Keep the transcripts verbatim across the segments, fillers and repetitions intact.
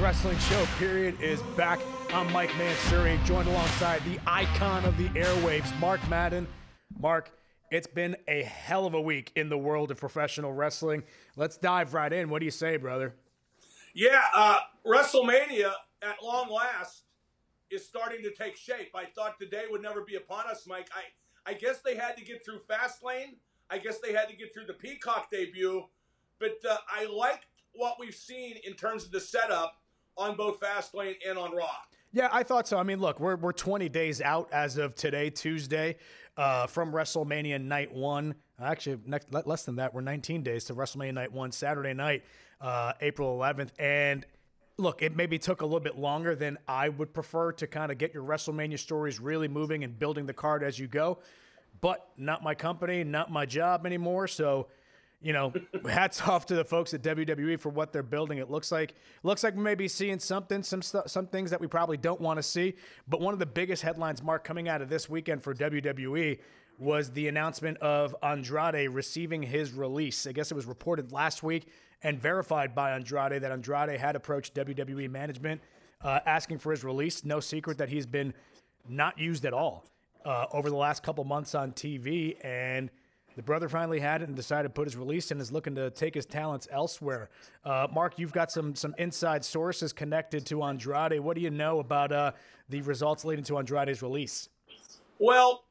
Wrestling Show, period, is back. I'm Mike Mansouri, joined alongside the icon of the airwaves, Mark Madden. Mark, it's been a hell of a week in the world of professional wrestling. Let's dive right in. What do you say, brother? Yeah, uh, WrestleMania, at long last, is starting to take shape. I thought the day would never be upon us, Mike. I, I guess they had to get through Fastlane. I guess they had to get through the Peacock debut. But uh, I liked what we've seen in terms of the setup on both Fastlane and on Raw. Yeah, I thought so. I mean, look, we're we're twenty days out as of today, Tuesday, uh, from WrestleMania Night One. Actually, next, less than that, we're nineteen days to WrestleMania Night One, Saturday night, uh, April eleventh. And look, it maybe took a little bit longer than I would prefer to kind of get your WrestleMania stories really moving and building the card as you go. But not my company, not my job anymore. So, you know, hats off to the folks at W W E for what they're building. It looks like looks like we may be seeing something, some stu- some things that we probably don't want to see. But one of the biggest headlines, Mark, coming out of this weekend for W W E was the announcement of Andrade receiving his release. I guess it was reported last week and verified by Andrade that Andrade had approached W W E management uh, asking for his release. No secret that he's been not used at all uh, over the last couple months on T V, and the brother finally had it and decided to put his release and is looking to take his talents elsewhere. Uh, Mark, you've got some some inside sources connected to Andrade. What do you know about uh, the results leading to Andrade's release? Well,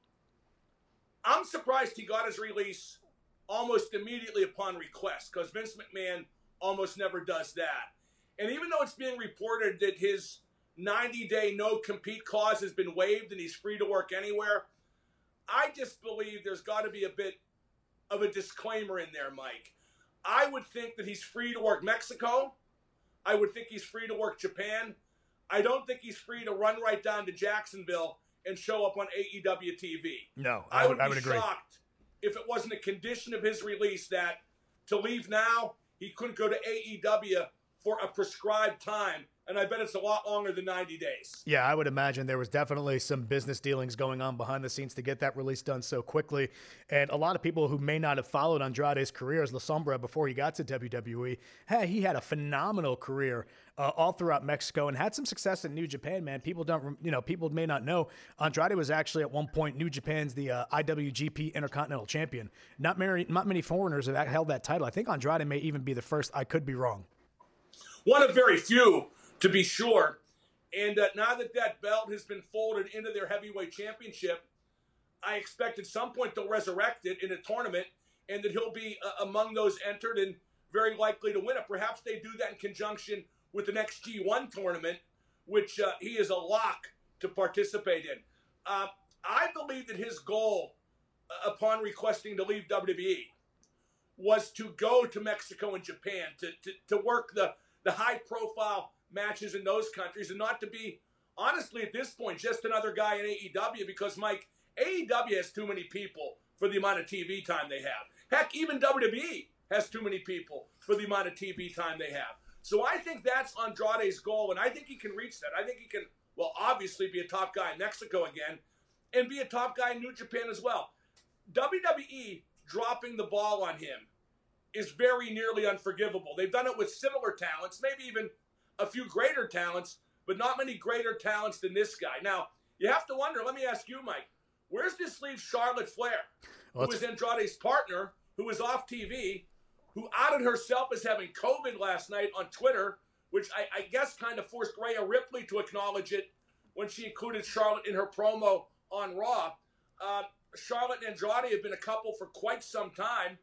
I'm surprised he got his release almost immediately upon request, because Vince McMahon almost never does that. And even though it's being reported that his ninety-day no-compete clause has been waived and he's free to work anywhere, I just believe there's got to be a bit of a disclaimer in there, Mike. I would think that he's free to work Mexico. I would think he's free to work Japan. I don't think he's free to run right down to Jacksonville and show up on A E W T V. No, I, I would, would, I would be agree. shocked if it wasn't a condition of his release that to leave now, he couldn't go to A E W for a prescribed time. And I bet it's a lot longer than ninety days. Yeah, I would imagine there was definitely some business dealings going on behind the scenes to get that release done so quickly. And a lot of people who may not have followed Andrade's career as La Sombra before he got to W W E, hey, he had a phenomenal career uh, all throughout Mexico and had some success in New Japan, man. People don't, you know, people may not know Andrade was actually at one point New Japan's the uh, I W G P Intercontinental Champion. Not many, not many foreigners have held that title. I think Andrade may even be the first. I could be wrong. One of very few, to be sure. And uh, now that that belt has been folded into their heavyweight championship, I expect at some point they'll resurrect it in a tournament and that he'll be uh, among those entered and very likely to win it. Perhaps they do that in conjunction with the next G one tournament, which uh, he is a lock to participate in. Uh, I believe that his goal uh, upon requesting to leave W W E was to go to Mexico and Japan, to, to, to work the, the high-profile matches in those countries and not to be, honestly, at this point, just another guy in A E W because, Mike, A E W has too many people for the amount of T V time they have. Heck, even W W E has too many people for the amount of T V time they have. So I think that's Andrade's goal, and I think he can reach that. I think he can, well, obviously be a top guy in Mexico again and be a top guy in New Japan as well. W W E dropping the ball on him is very nearly unforgivable. They've done it with similar talents, maybe even a few greater talents, but not many greater talents than this guy. Now, you have to wonder, let me ask you, Mike, where's this leave Charlotte Flair, well, who is Andrade's partner, who is off T V, who outed herself as having COVID last night on Twitter, which I, I guess kind of forced Rhea Ripley to acknowledge it when she included Charlotte in her promo on Raw. Uh, Charlotte and Andrade have been a couple for quite some time.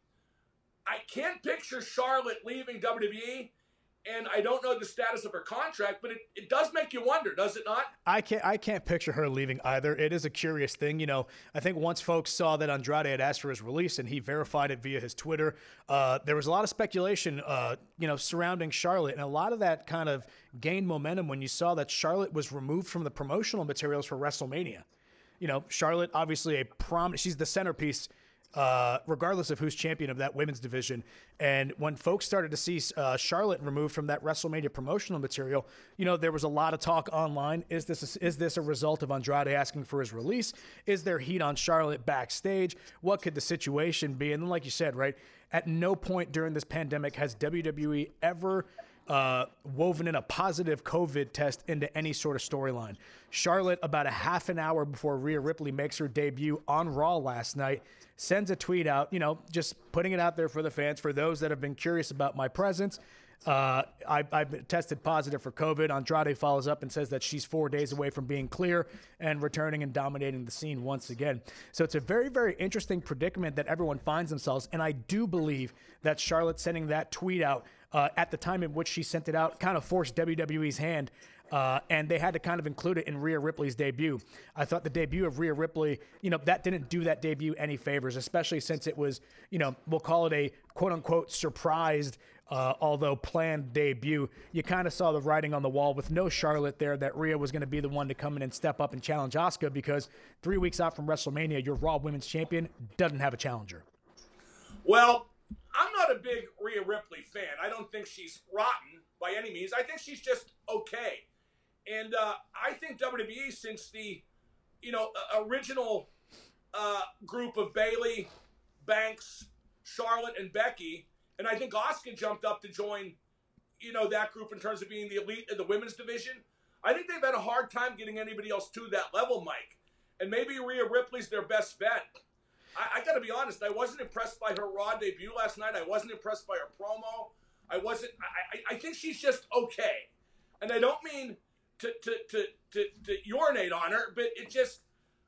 I can't picture Charlotte leaving W W E, and I don't know the status of her contract, but it, it does make you wonder, does it not? I can't I can't picture her leaving either. It is a curious thing. You know, I think once folks saw that Andrade had asked for his release and he verified it via his Twitter, uh, there was a lot of speculation, uh, you know, surrounding Charlotte. And a lot of that kind of gained momentum when you saw that Charlotte was removed from the promotional materials for WrestleMania. You know, Charlotte, obviously a prominent, she's the centerpiece uh, regardless of who's champion of that women's division. And when folks started to see uh, Charlotte removed from that WrestleMania promotional material, you know, there was a lot of talk online. Is this a, is this a result of Andrade asking for his release? Is there heat on Charlotte backstage? What could the situation be? And then, like you said, right, at no point during this pandemic has W W E ever uh, woven in a positive COVID test into any sort of storyline. Charlotte, about a half an hour before Rhea Ripley makes her debut on Raw last night, sends a tweet out, you know, just putting it out there for the fans, for those that have been curious about my presence. Uh, I, I've tested positive for COVID. Andrade follows up and says that she's four days away from being clear and returning and dominating the scene once again. So it's a very, very interesting predicament that everyone finds themselves. And I do believe that Charlotte sending that tweet out uh, at the time in which she sent it out kind of forced W W E's hand. Uh, and they had to kind of include it in Rhea Ripley's debut. I thought the debut of Rhea Ripley, you know, that didn't do that debut any favors, especially since it was, you know, we'll call it a quote-unquote surprised, uh, although planned debut. You kind of saw the writing on the wall with no Charlotte there, that Rhea was going to be the one to come in and step up and challenge Asuka, because three weeks out from WrestleMania, your Raw Women's Champion doesn't have a challenger. Well, I'm not a big Rhea Ripley fan. I don't think she's rotten by any means. I think she's just okay. And uh, I think W W E, since the, you know, uh, original uh, group of Bayley, Banks, Charlotte, and Becky, and I think Asuka jumped up to join, you know, that group in terms of being the elite of the women's division. I think they've had a hard time getting anybody else to that level, Mike. And maybe Rhea Ripley's their best bet. I, I got to be honest, I wasn't impressed by her Raw debut last night. I wasn't impressed by her promo. I wasn't. I, I, I think she's just okay. And I don't mean To, to, to, to, to urinate on her, but it just,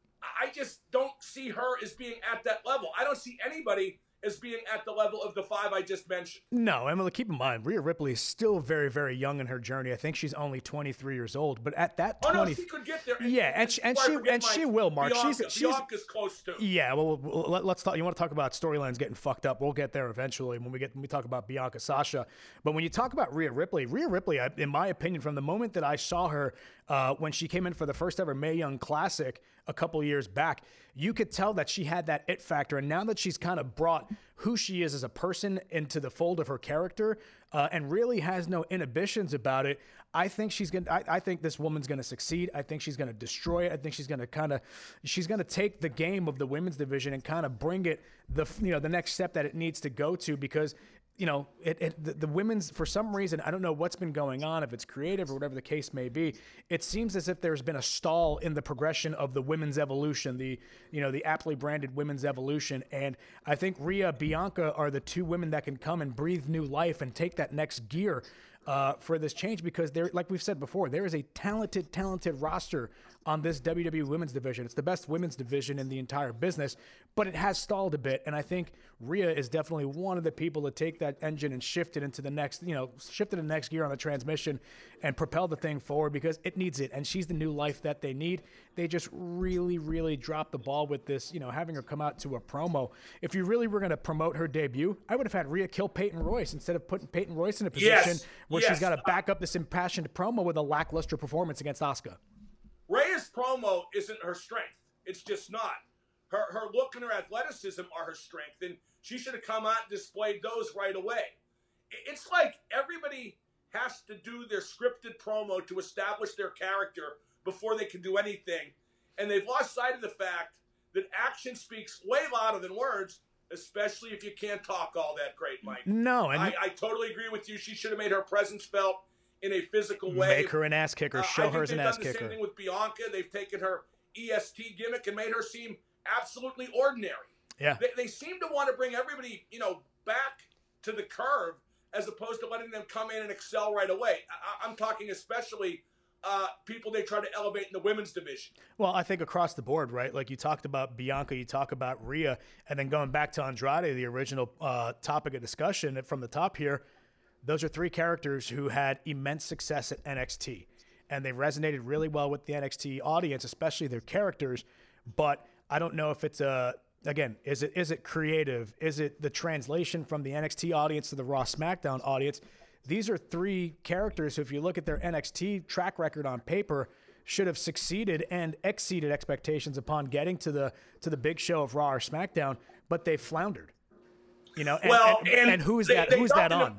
I just don't see her as being at that level. I don't see anybody as being at the level of the five I just mentioned. No, Emily, keep in mind, Rhea Ripley is still very, very young in her journey. I think she's only twenty-three years old, but at that oh, twenty, no, she could get there. And, yeah, and she and she and she will, Mark. Bianca. She's she's Bianca's close too. Yeah, well, well let, let's talk. You want to talk about storylines getting fucked up? We'll get there eventually when we get when we talk about Bianca, Sasha. But when you talk about Rhea Ripley, Rhea Ripley, I, in my opinion, from the moment that I saw her uh, when she came in for the first ever Mae Young Classic a couple years back, you could tell that she had that it factor. And now that she's kind of brought who she is as a person into the fold of her character, uh, and really has no inhibitions about it, I think she's gonna. I, I think this woman's gonna succeed. I think she's gonna destroy it. I think she's gonna kind of, she's gonna take the game of the women's division and kind of bring it the you know the next step that it needs to go to, because you know, it, it the, the women's, for some reason, I don't know what's been going on, if it's creative or whatever the case may be, it seems as if there's been a stall in the progression of the women's evolution, the, you know, the aptly branded women's evolution. And I think Rhea, Bianca are the two women that can come and breathe new life and take that next gear uh, for this change, because there, like we've said before, there is a talented, talented roster on this W W E women's division. It's the best women's division in the entire business, but it has stalled a bit. And I think Rhea is definitely one of the people to take that engine and shift it into the next, you know, shift it to the next gear on the transmission and propel the thing forward, because it needs it. And she's the new life that they need. They just really, really dropped the ball with this, you know, having her come out to a promo. If you really were going to promote her debut, I would have had Rhea kill Peyton Royce instead of putting Peyton Royce in a position yes. where yes. she's got to back up this impassioned promo with a lackluster performance against Asuka. Rhea's promo isn't her strength. It's just not. Her her look and her athleticism are her strength, and she should have come out and displayed those right away. It's like everybody has to do their scripted promo to establish their character before they can do anything, and they've lost sight of the fact that action speaks way louder than words, especially if you can't talk all that great, Mike. No, and I, I totally agree with you. She should have made her presence felt in a physical way. Make her an ass kicker. Uh, Show her as an ass kicker. They've done the same thing with Bianca. They've taken her E S T gimmick and made her seem absolutely ordinary. Yeah. They, they seem to want to bring everybody, you know, back to the curve as opposed to letting them come in and excel right away. I, I'm talking especially uh, people they try to elevate in the women's division. Well, I think across the board, right? Like you talked about Bianca, you talk about Rhea, and then going back to Andrade, the original uh, topic of discussion from the top here, those are three characters who had immense success at N X T, and they resonated really well with the N X T audience, especially their characters. But I don't know if it's a, again, is it is it creative? Is it the translation from the N X T audience to the Raw SmackDown audience? These are three characters who, if you look at their N X T track record on paper, should have succeeded and exceeded expectations upon getting to the to the big show of Raw or SmackDown, but they floundered. You know, and, well, and, and, and who's they, that? They who's that on?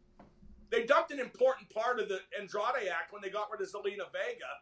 They dumped an important part of the Andrade act when they got rid of Zelina Vega,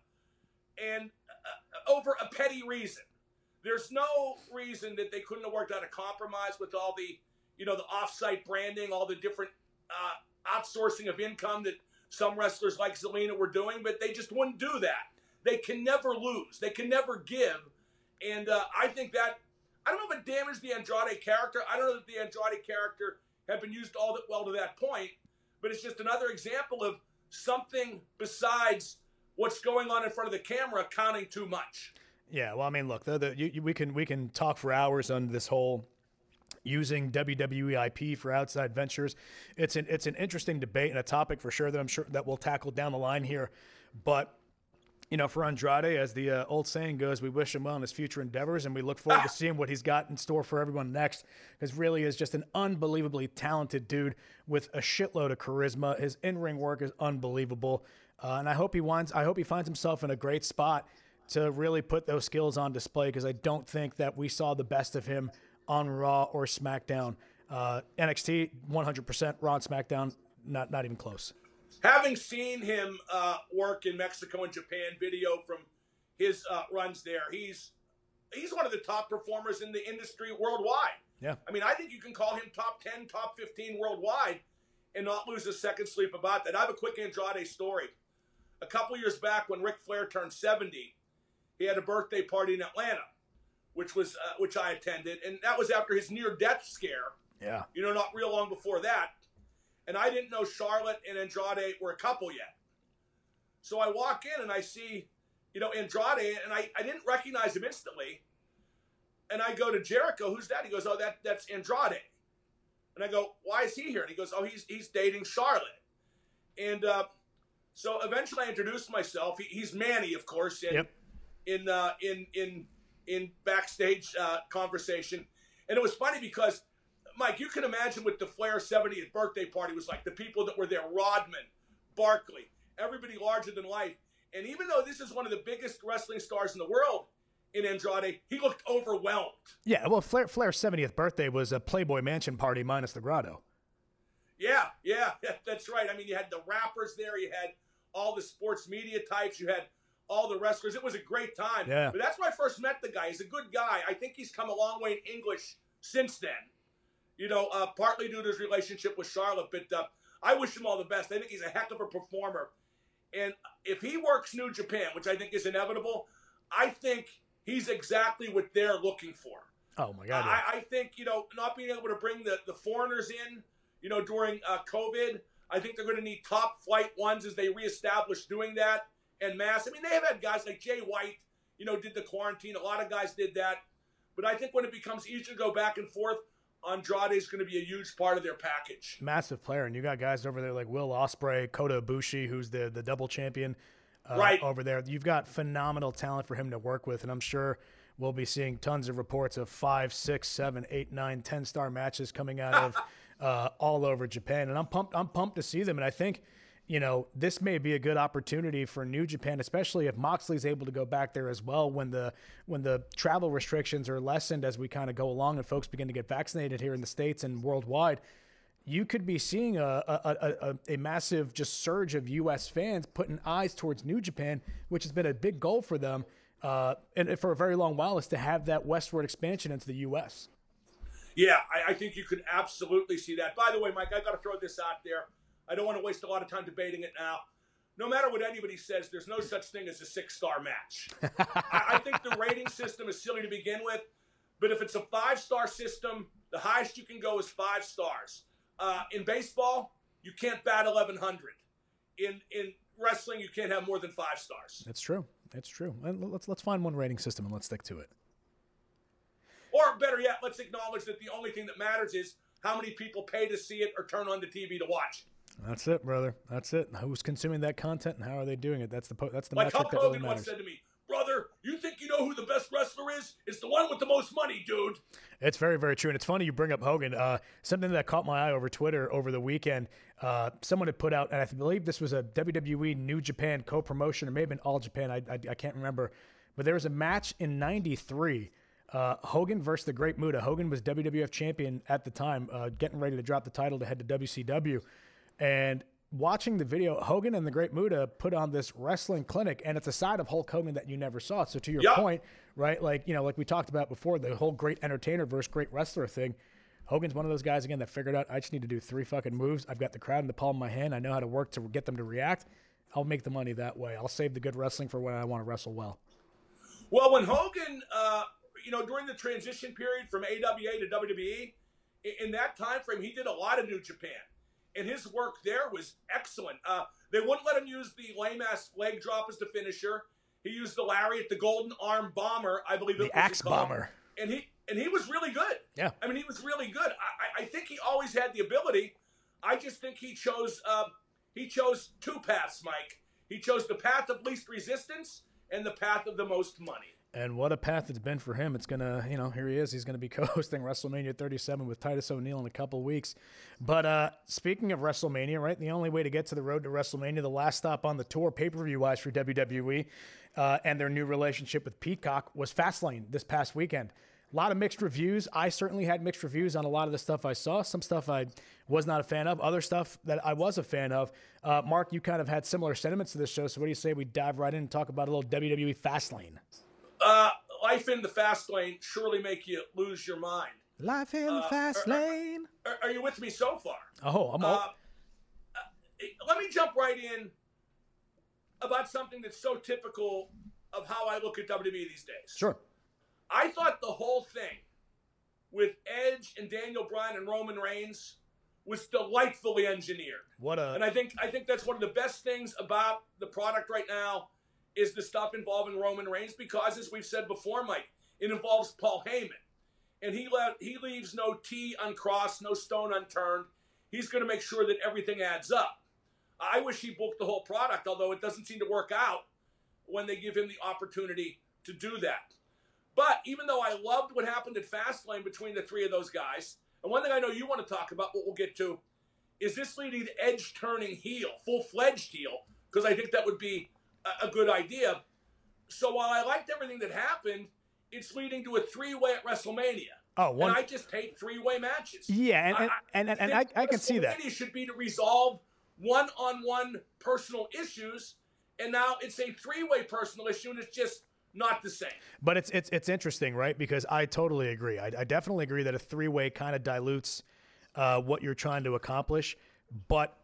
and uh, over a petty reason. There's no reason that they couldn't have worked out a compromise with all the, you know, the off-site branding, all the different uh, outsourcing of income that some wrestlers like Zelina were doing, but they just wouldn't do that. They can never lose. They can never give. And uh, I think that, I don't know if it damaged the Andrade character. I don't know that the Andrade character had been used all that well to that point, but it's just another example of something besides what's going on in front of the camera counting too much. Yeah, well, I mean, look, the, the, you, you, we can we can talk for hours on this whole using W W E I P for outside ventures. It's an it's an interesting debate and a topic for sure that I'm sure that we'll tackle down the line here. But you know, for Andrade, as the uh, old saying goes, we wish him well in his future endeavors, and we look forward ah. to seeing what he's got in store for everyone next, because really is just an unbelievably talented dude with a shitload of charisma. His in-ring work is unbelievable, uh, and I hope he winds, I hope he finds himself in a great spot to really put those skills on display, because I don't think that we saw the best of him on Raw or SmackDown. Uh, N X T, one hundred percent. Raw and SmackDown, not not even close. Having seen him uh, work in Mexico and Japan, video from his uh, runs there, he's he's one of the top performers in the industry worldwide. Yeah. I mean, I think you can call him top ten, top fifteen worldwide and not lose a second sleep about that. I have a quick Andrade story. A couple years back when Ric Flair turned seventy, he had a birthday party in Atlanta, which was uh, which I attended, and that was after his near-death scare. Yeah. You know, not real long before that. And I didn't know Charlotte and Andrade were a couple yet. So I walk in and I see, you know, Andrade, and I, I didn't recognize him instantly. And I go to Jericho, who's that? He goes, oh, that that's Andrade. And I go, why is he here? And he goes, oh, he's he's dating Charlotte. And uh, so eventually I introduced myself. He, he's Manny, of course, in yep. in, uh, in in in backstage uh, conversation. And it was funny because, Mike, you can imagine what the Flair seventieth birthday party was like. The people that were there, Rodman, Barkley, everybody larger than life. And even though this is one of the biggest wrestling stars in the world in Andrade, he looked overwhelmed. Yeah, well, Flair, Flair's seventieth birthday was a Playboy Mansion party minus the grotto. Yeah, yeah, that's right. I mean, you had the rappers there. You had all the sports media types. You had all the wrestlers. It was a great time. Yeah. But that's where I first met the guy. He's a good guy. I think he's come a long way in English since then. You know, uh, partly due to his relationship with Charlotte, but uh, I wish him all the best. I think he's a heck of a performer. And if he works New Japan, which I think is inevitable, I think he's exactly what they're looking for. Oh, my God. Uh, Yeah. I, I think, you know, not being able to bring the, the foreigners in, you know, during uh, COVID, I think they're going to need top flight ones as they reestablish doing that en masse. I mean, they have had guys like Jay White, you know, did the quarantine. A lot of guys did that. But I think when it becomes easier to go back and forth, Andrade is going to be a huge part of their package. Massive player, and you got guys over there like Will Ospreay, Kota Ibushi, who's the the double champion uh, right. over there. You've got phenomenal talent for him to work with, and I'm sure we'll be seeing tons of reports of five, six, seven, eight, nine, ten star matches coming out of uh, all over Japan, and I'm pumped. I'm pumped to see them, and I think, you know, this may be a good opportunity for New Japan, especially if Moxley's able to go back there as well when the when the travel restrictions are lessened as we kind of go along and folks begin to get vaccinated here in the States and worldwide. You could be seeing a a, a, a massive just surge of U S fans putting eyes towards New Japan, which has been a big goal for them uh, and for a very long while, is to have that westward expansion into the U S. Yeah, I, I think you could absolutely see that. By the way, Mike, I got to throw this out there. I don't want to waste a lot of time debating it now. No matter what anybody says, there's no such thing as a six-star match. I, I think the rating system is silly to begin with, but if it's a five-star system, the highest you can go is five stars. Uh, in baseball, you can't bat eleven hundred. In in wrestling, you can't have more than five stars. That's true. That's true. And let's let's find one rating system and let's stick to it. Or better yet, let's acknowledge that the only thing that matters is how many people pay to see it or turn on the T V to watch it. That's it, brother. That's it. Who's consuming that content and how are they doing it? That's the po- that's the like metric Hulk that really Hogan matters. once said to me, brother, you think you know who the best wrestler is? It's the one with the most money, dude. It's very, very true. And it's funny you bring up Hogan. Uh, something that caught my eye over Twitter over the weekend, uh, someone had put out, and I believe this was a W W E New Japan co-promotion, or maybe an All Japan, I, I, I can't remember. But there was a match in ninety-three, uh, Hogan versus the Great Muta. Hogan was W W F champion at the time, uh, getting ready to drop the title to head to W C W. And watching the video, Hogan and the Great Muta put on this wrestling clinic, and it's a side of Hulk Hogan that you never saw. So to your yep. point, right, like, you know, like we talked about before, the whole great entertainer versus great wrestler thing, Hogan's one of those guys, again, that figured out I just need to do three fucking moves. I've got the crowd in the palm of my hand. I know how to work to get them to react. I'll make the money that way. I'll save the good wrestling for when I want to wrestle well. Well, when Hogan, uh, you know, during the transition period from A W A to W W E, in that time frame, he did a lot of New Japan. And his work there was excellent. Uh, they wouldn't let him use the lame-ass leg drop as the finisher. He used the lariat, the golden arm bomber, I believe it was the axe bomber. And he and he was really good. Yeah. I mean, he was really good. I, I think he always had the ability. I just think he chose uh, he chose two paths, Mike. He chose the path of least resistance and the path of the most money. And what a path it's been for him. It's going to, you know, here he is. He's going to be co-hosting WrestleMania thirty-seven with Titus O'Neil in a couple weeks. But uh, speaking of WrestleMania, right, the only way to get to the road to WrestleMania, the last stop on the tour pay-per-view-wise for W W E uh, and their new relationship with Peacock was Fastlane this past weekend. A lot of mixed reviews. I certainly had mixed reviews on a lot of the stuff I saw. Some stuff I was not a fan of. Other stuff that I was a fan of. Uh, Mark, you kind of had similar sentiments to this show. So what do you say we dive right in and talk about a little W W E Fastlane? Uh, life in the fast lane surely make you lose your mind. Life in the uh, fast are, lane. Are, are you with me so far? Oh, I'm all. Uh, uh, let me jump right in about something that's so typical of how I look at W W E these days. Sure. I thought the whole thing with Edge and Daniel Bryan and Roman Reigns was delightfully engineered. What a... And I think I think that's one of the best things about the product right now is the stuff involving Roman Reigns because, as we've said before, Mike, it involves Paul Heyman. And he le- he leaves no T uncrossed, no stone unturned. He's going to make sure that everything adds up. I wish he booked the whole product, although it doesn't seem to work out when they give him the opportunity to do that. But even though I loved what happened at Fastlane between the three of those guys, and one thing I know you want to talk about, what we'll get to, is this leading to Edge turning heel, full-fledged heel, because I think that would be a good idea. So while I liked everything that happened, it's leading to a three-way at WrestleMania. Oh, one... And I just hate three-way matches. Yeah, and, and, and, and, and I, I can see that. WrestleMania should be to resolve one-on-one personal issues, and now it's a three-way personal issue, and it's just not the same. But it's it's it's interesting, right? Because I totally agree. I, I definitely agree that a three-way kind of dilutes uh, what you're trying to accomplish. But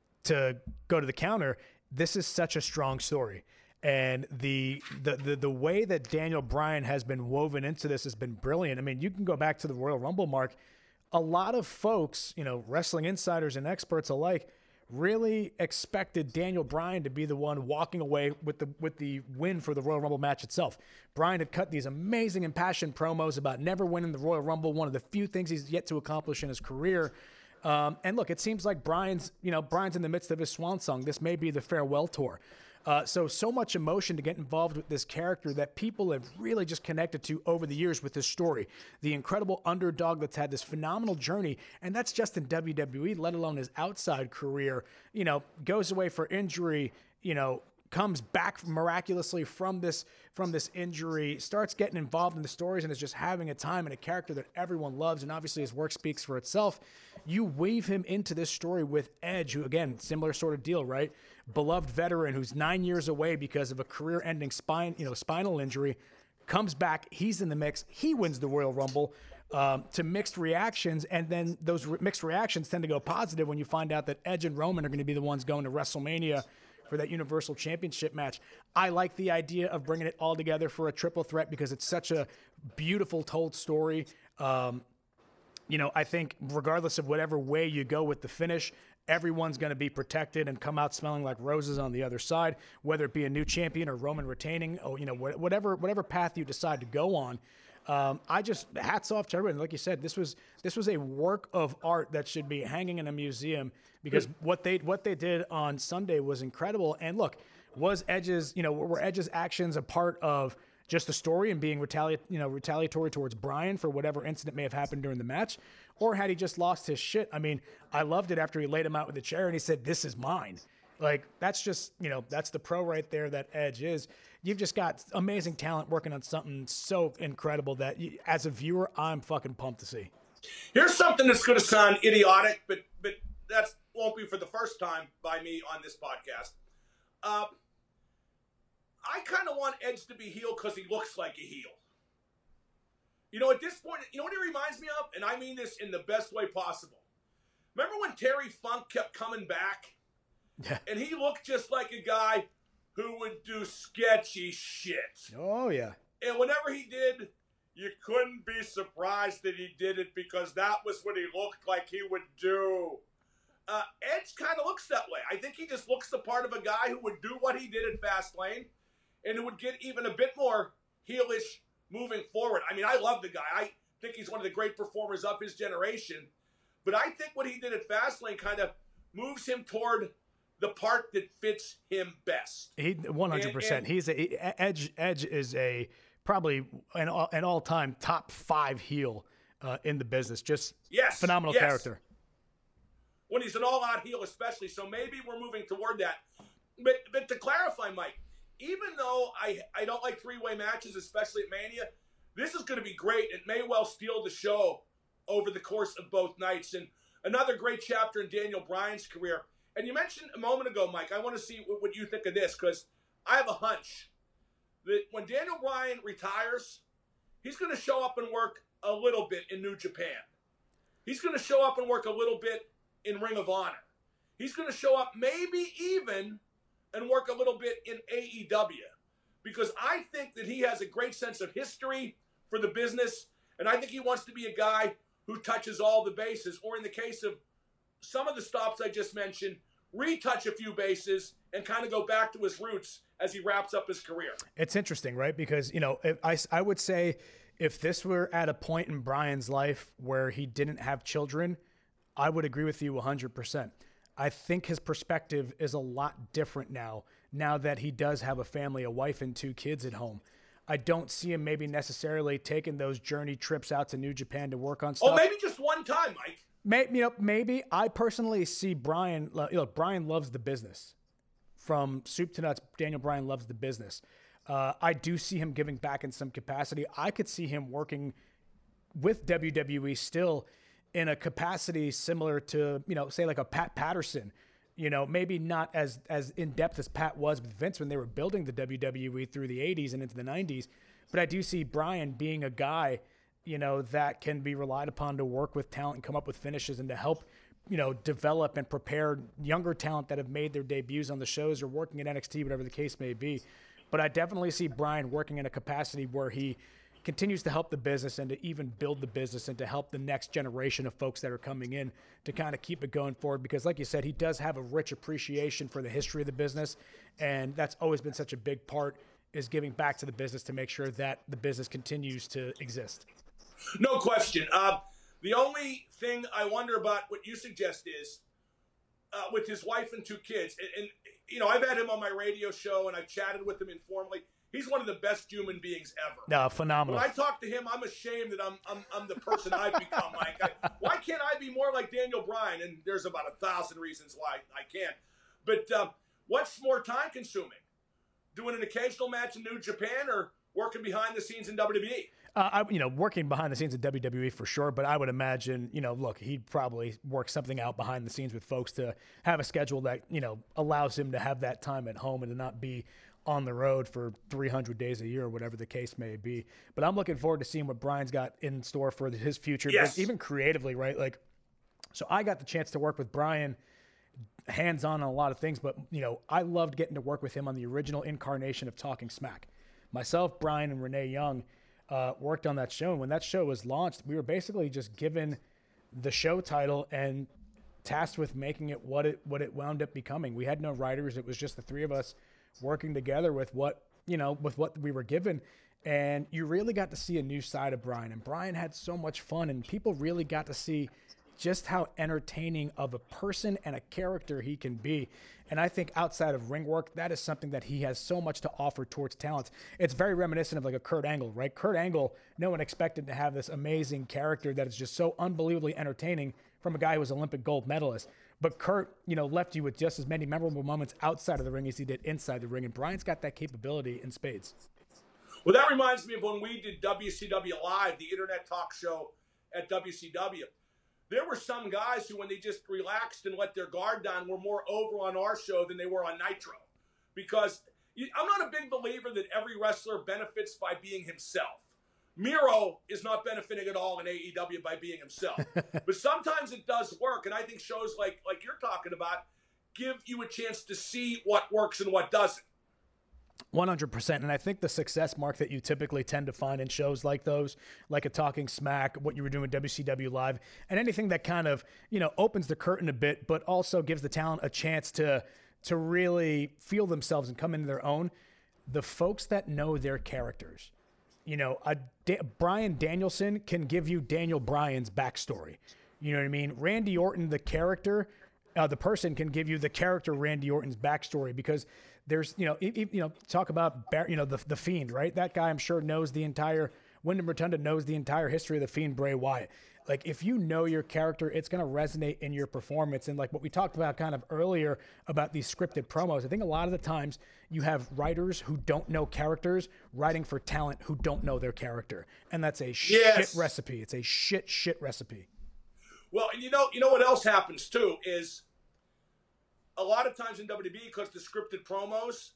to go to the counter, this is such a strong story. And the, the the the way that Daniel Bryan has been woven into this has been brilliant. I mean, you can go back to the Royal Rumble, Mark. A lot of folks, you know, wrestling insiders and experts alike, really expected Daniel Bryan to be the one walking away with the with the win for the Royal Rumble match itself. Bryan had cut these amazing impassioned promos about never winning the Royal Rumble, one of the few things he's yet to accomplish in his career. Um, and look, it seems like Bryan's, you know, Bryan's in the midst of his swan song. This may be the farewell tour. Uh, so, so much emotion to get involved with this character that people have really just connected to over the years with this story. The incredible underdog that's had this phenomenal journey, and that's just in W W E, let alone his outside career, you know, goes away for injury, you know, comes back miraculously from this from this injury, starts getting involved in the stories, and is just having a time and a character that everyone loves, and obviously his work speaks for itself. You weave him into this story with Edge, who, again, similar sort of deal, right? Beloved veteran who's nine years away because of a career-ending spine, you know, spinal injury, comes back, he's in the mix, he wins the Royal Rumble. Um, to mixed reactions, and then those re- mixed reactions tend to go positive when you find out that Edge and Roman are going to be the ones going to WrestleMania for that Universal Championship match. I like the idea of bringing it all together for a triple threat because it's such a beautiful told story. Um, you know, I think regardless of whatever way you go with the finish, everyone's going to be protected and come out smelling like roses on the other side, whether it be a new champion or Roman retaining, or, you know, whatever whatever path you decide to go on. Um, I just hats off to everyone. Like you said, this was this was a work of art that should be hanging in a museum because what they what they did on Sunday was incredible. And look, was Edge's you know were Edge's actions a part of just the story and being retaliate you know retaliatory towards Bryan for whatever incident may have happened during the match, or had he just lost his shit? I mean, I loved it after he laid him out with the chair and he said, "This is mine." Like, that's just, you know, that's the pro right there that Edge is. You've just got amazing talent working on something so incredible that, you, as a viewer, I'm fucking pumped to see. Here's something that's going to sound idiotic, but but that won't be for the first time by me on this podcast. Uh, I kind of want Edge to be heel because he looks like a heel. You know, at this point, you know what he reminds me of? And I mean this in the best way possible. Remember when Terry Funk kept coming back? Yeah. And he looked just like a guy who would do sketchy shit. Oh, yeah. And whenever he did, you couldn't be surprised that he did it because that was what he looked like he would do. Uh, Edge kind of looks that way. I think he just looks the part of a guy who would do what he did at Fastlane and who would get even a bit more heelish moving forward. I mean, I love the guy. I think he's one of the great performers of his generation. But I think what he did at Fastlane kind of moves him toward the part that fits him best. He one hundred percent. And, and, He's a Edge. Edge is a probably an all, an all time top five heel uh, in the business. Just yes, phenomenal yes. character. When he's an all out heel, especially. So maybe we're moving toward that. But but to clarify, Mike, even though I I don't like three way matches, especially at Mania, this is going to be great. It may well steal the show over the course of both nights. And another great chapter in Daniel Bryan's career. And you mentioned a moment ago, Mike, I want to see what, what you think of this, because I have a hunch that when Daniel Bryan retires, he's going to show up and work a little bit in New Japan. He's going to show up and work a little bit in Ring of Honor. He's going to show up maybe even and work a little bit in A E W, because I think that he has a great sense of history for the business, and I think he wants to be a guy who touches all the bases, or in the case of some of the stops I just mentioned, retouch a few bases and kind of go back to his roots as he wraps up his career. It's interesting, right? Because, you know, if I, I would say if this were at a point in Bryan's life where he didn't have children, I would agree with you one hundred percent. I think his perspective is a lot different now, now that he does have a family, a wife and two kids at home. I don't see him maybe necessarily taking those journey trips out to New Japan to work on stuff. Oh, maybe just one time, Mike. Maybe, you know, maybe. I personally see Bryan, look, Bryan loves the business. From soup to nuts, Daniel Bryan loves the business. Uh, I do see him giving back in some capacity. I could see him working with W W E still in a capacity similar to, you know, say like a Pat Patterson. You know, maybe not as as in-depth as Pat was with Vince when they were building the W W E through the eighties and into the nineties. But I do see Bryan being a guy, you know, that can be relied upon to work with talent and come up with finishes and to help, you know, develop and prepare younger talent that have made their debuts on the shows or working at N X T, whatever the case may be. But I definitely see Bryan working in a capacity where he continues to help the business and to even build the business and to help the next generation of folks that are coming in to kind of keep it going forward. Because like you said, he does have a rich appreciation for the history of the business. And that's always been such a big part, is giving back to the business to make sure that the business continues to exist. No question. Uh, the only thing I wonder about what you suggest is uh, with his wife and two kids. And, and, you know, I've had him on my radio show and I've chatted with him informally. He's one of the best human beings ever. No, phenomenal. When I talk to him, I'm ashamed that I'm I'm, I'm the person I've become, Mike. I, why can't I be more like Daniel Bryan? And there's about a thousand reasons why I can't. But uh, what's more time consuming? Doing an occasional match in New Japan or working behind the scenes in W W E? Uh, I, you know, working behind the scenes at W W E for sure, but I would imagine, you know, look, he'd probably work something out behind the scenes with folks to have a schedule that, you know, allows him to have that time at home and to not be on the road for three hundred days a year or whatever the case may be. But I'm looking forward to seeing what Bryan's got in store for his future, yes. even creatively, right? Like, so I got the chance to work with Bryan hands-on on a lot of things, but, you know, I loved getting to work with him on the original incarnation of Talking Smack. Myself, Bryan, and Renee Young uh, worked on that show. And when that show was launched, we were basically just given the show title and tasked with making it what it what it wound up becoming. We had no writers. It was just the three of us working together with what, you know, with what we were given. And you really got to see a new side of Bryan. And Bryan had so much fun, and people really got to see just how entertaining of a person and a character he can be. And I think outside of ring work, that is something that he has so much to offer towards talent. It's very reminiscent of like a Kurt Angle, right? Kurt Angle, no one expected to have this amazing character that is just so unbelievably entertaining from a guy who was Olympic gold medalist. But Kurt, you know, left you with just as many memorable moments outside of the ring as he did inside the ring. And Bryan's got that capability in spades. Well, that reminds me of when we did W C W Live, the internet talk show at W C W. There were some guys who, when they just relaxed and let their guard down, were more over on our show than they were on Nitro. Because I'm not a big believer that every wrestler benefits by being himself. Miro is not benefiting at all in A E W by being himself. But sometimes it does work, and I think shows like like you're talking about give you a chance to see what works and what doesn't. one hundred percent. And I think the success mark that you typically tend to find in shows like those, like a Talking Smack, what you were doing with W C W Live, and anything that kind of, you know, opens the curtain a bit, but also gives the talent a chance to to really feel themselves and come into their own. The folks that know their characters. You know, a da- Bryan Danielson can give you Daniel Bryan's backstory. You know what I mean? Randy Orton, the character, uh, the person can give you the character Randy Orton's backstory, because there's, you know, e- e- you know, talk about, Bar- you know, the the Fiend, right? That guy, I'm sure, knows the entire, Wyndham Rotunda knows the entire history of the Fiend, Bray Wyatt. Like, if you know your character, it's going to resonate in your performance. And like what we talked about kind of earlier about these scripted promos, I think a lot of the times you have writers who don't know characters writing for talent who don't know their character. And that's a Yes. shit recipe. It's a shit, shit recipe. Well, and you know, you know what else happens too is a lot of times in W W E, because the scripted promos,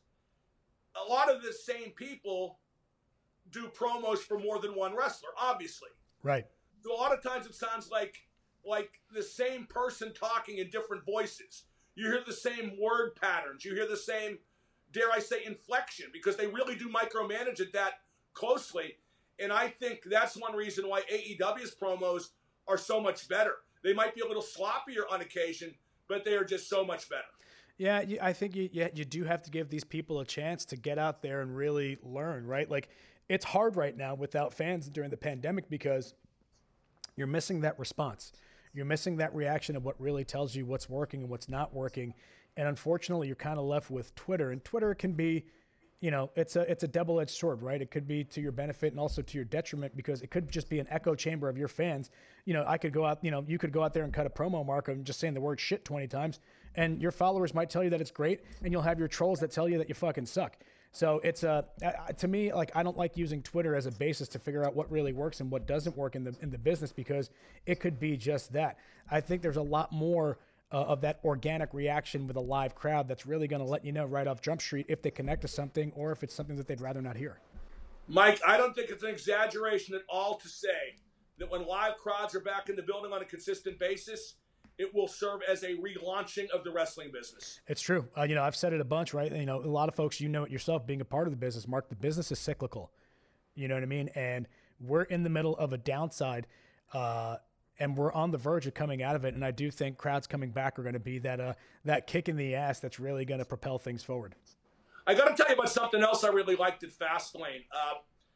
a lot of the same people do promos for more than one wrestler, obviously. Right. So a lot of times it sounds like like the same person talking in different voices. You hear the same word patterns. You hear the same, dare I say, inflection, because they really do micromanage it that closely. And I think that's one reason why A E W's promos are so much better. They might be a little sloppier on occasion, but they are just so much better. Yeah, you, I think you, you you do have to give these people a chance to get out there and really learn, right? Like, it's hard right now without fans during the pandemic because you're missing that response. You're missing that reaction of what really tells you what's working and what's not working. And unfortunately, you're kind of left with Twitter. And Twitter can be, you know, it's a it's a double-edged sword, right? It could be to your benefit and also to your detriment, because it could just be an echo chamber of your fans. You know, I could go out, you know, you could go out there and cut a promo mark of just saying the word shit twenty times, and your followers might tell you that it's great, and you'll have your trolls that tell you that you fucking suck. So it's a, uh, to me, like, I don't like using Twitter as a basis to figure out what really works and what doesn't work in the in the business, because it could be just that. I think there's a lot more uh, of that organic reaction with a live crowd that's really going to let you know right off Jump Street if they connect to something or if it's something that they'd rather not hear. Mike, I don't think it's an exaggeration at all to say that when live crowds are back in the building on a consistent basis, it will serve as a relaunching of the wrestling business. It's true. Uh, you know, I've said it a bunch, right? You know, a lot of folks, you know it yourself, being a part of the business, Mark, the business is cyclical. You know what I mean? And we're in the middle of a downside, uh, and we're on the verge of coming out of it. And I do think crowds coming back are going to be that uh, that kick in the ass that's really going to propel things forward. I got to tell you about something else I really liked at Fastlane. Uh,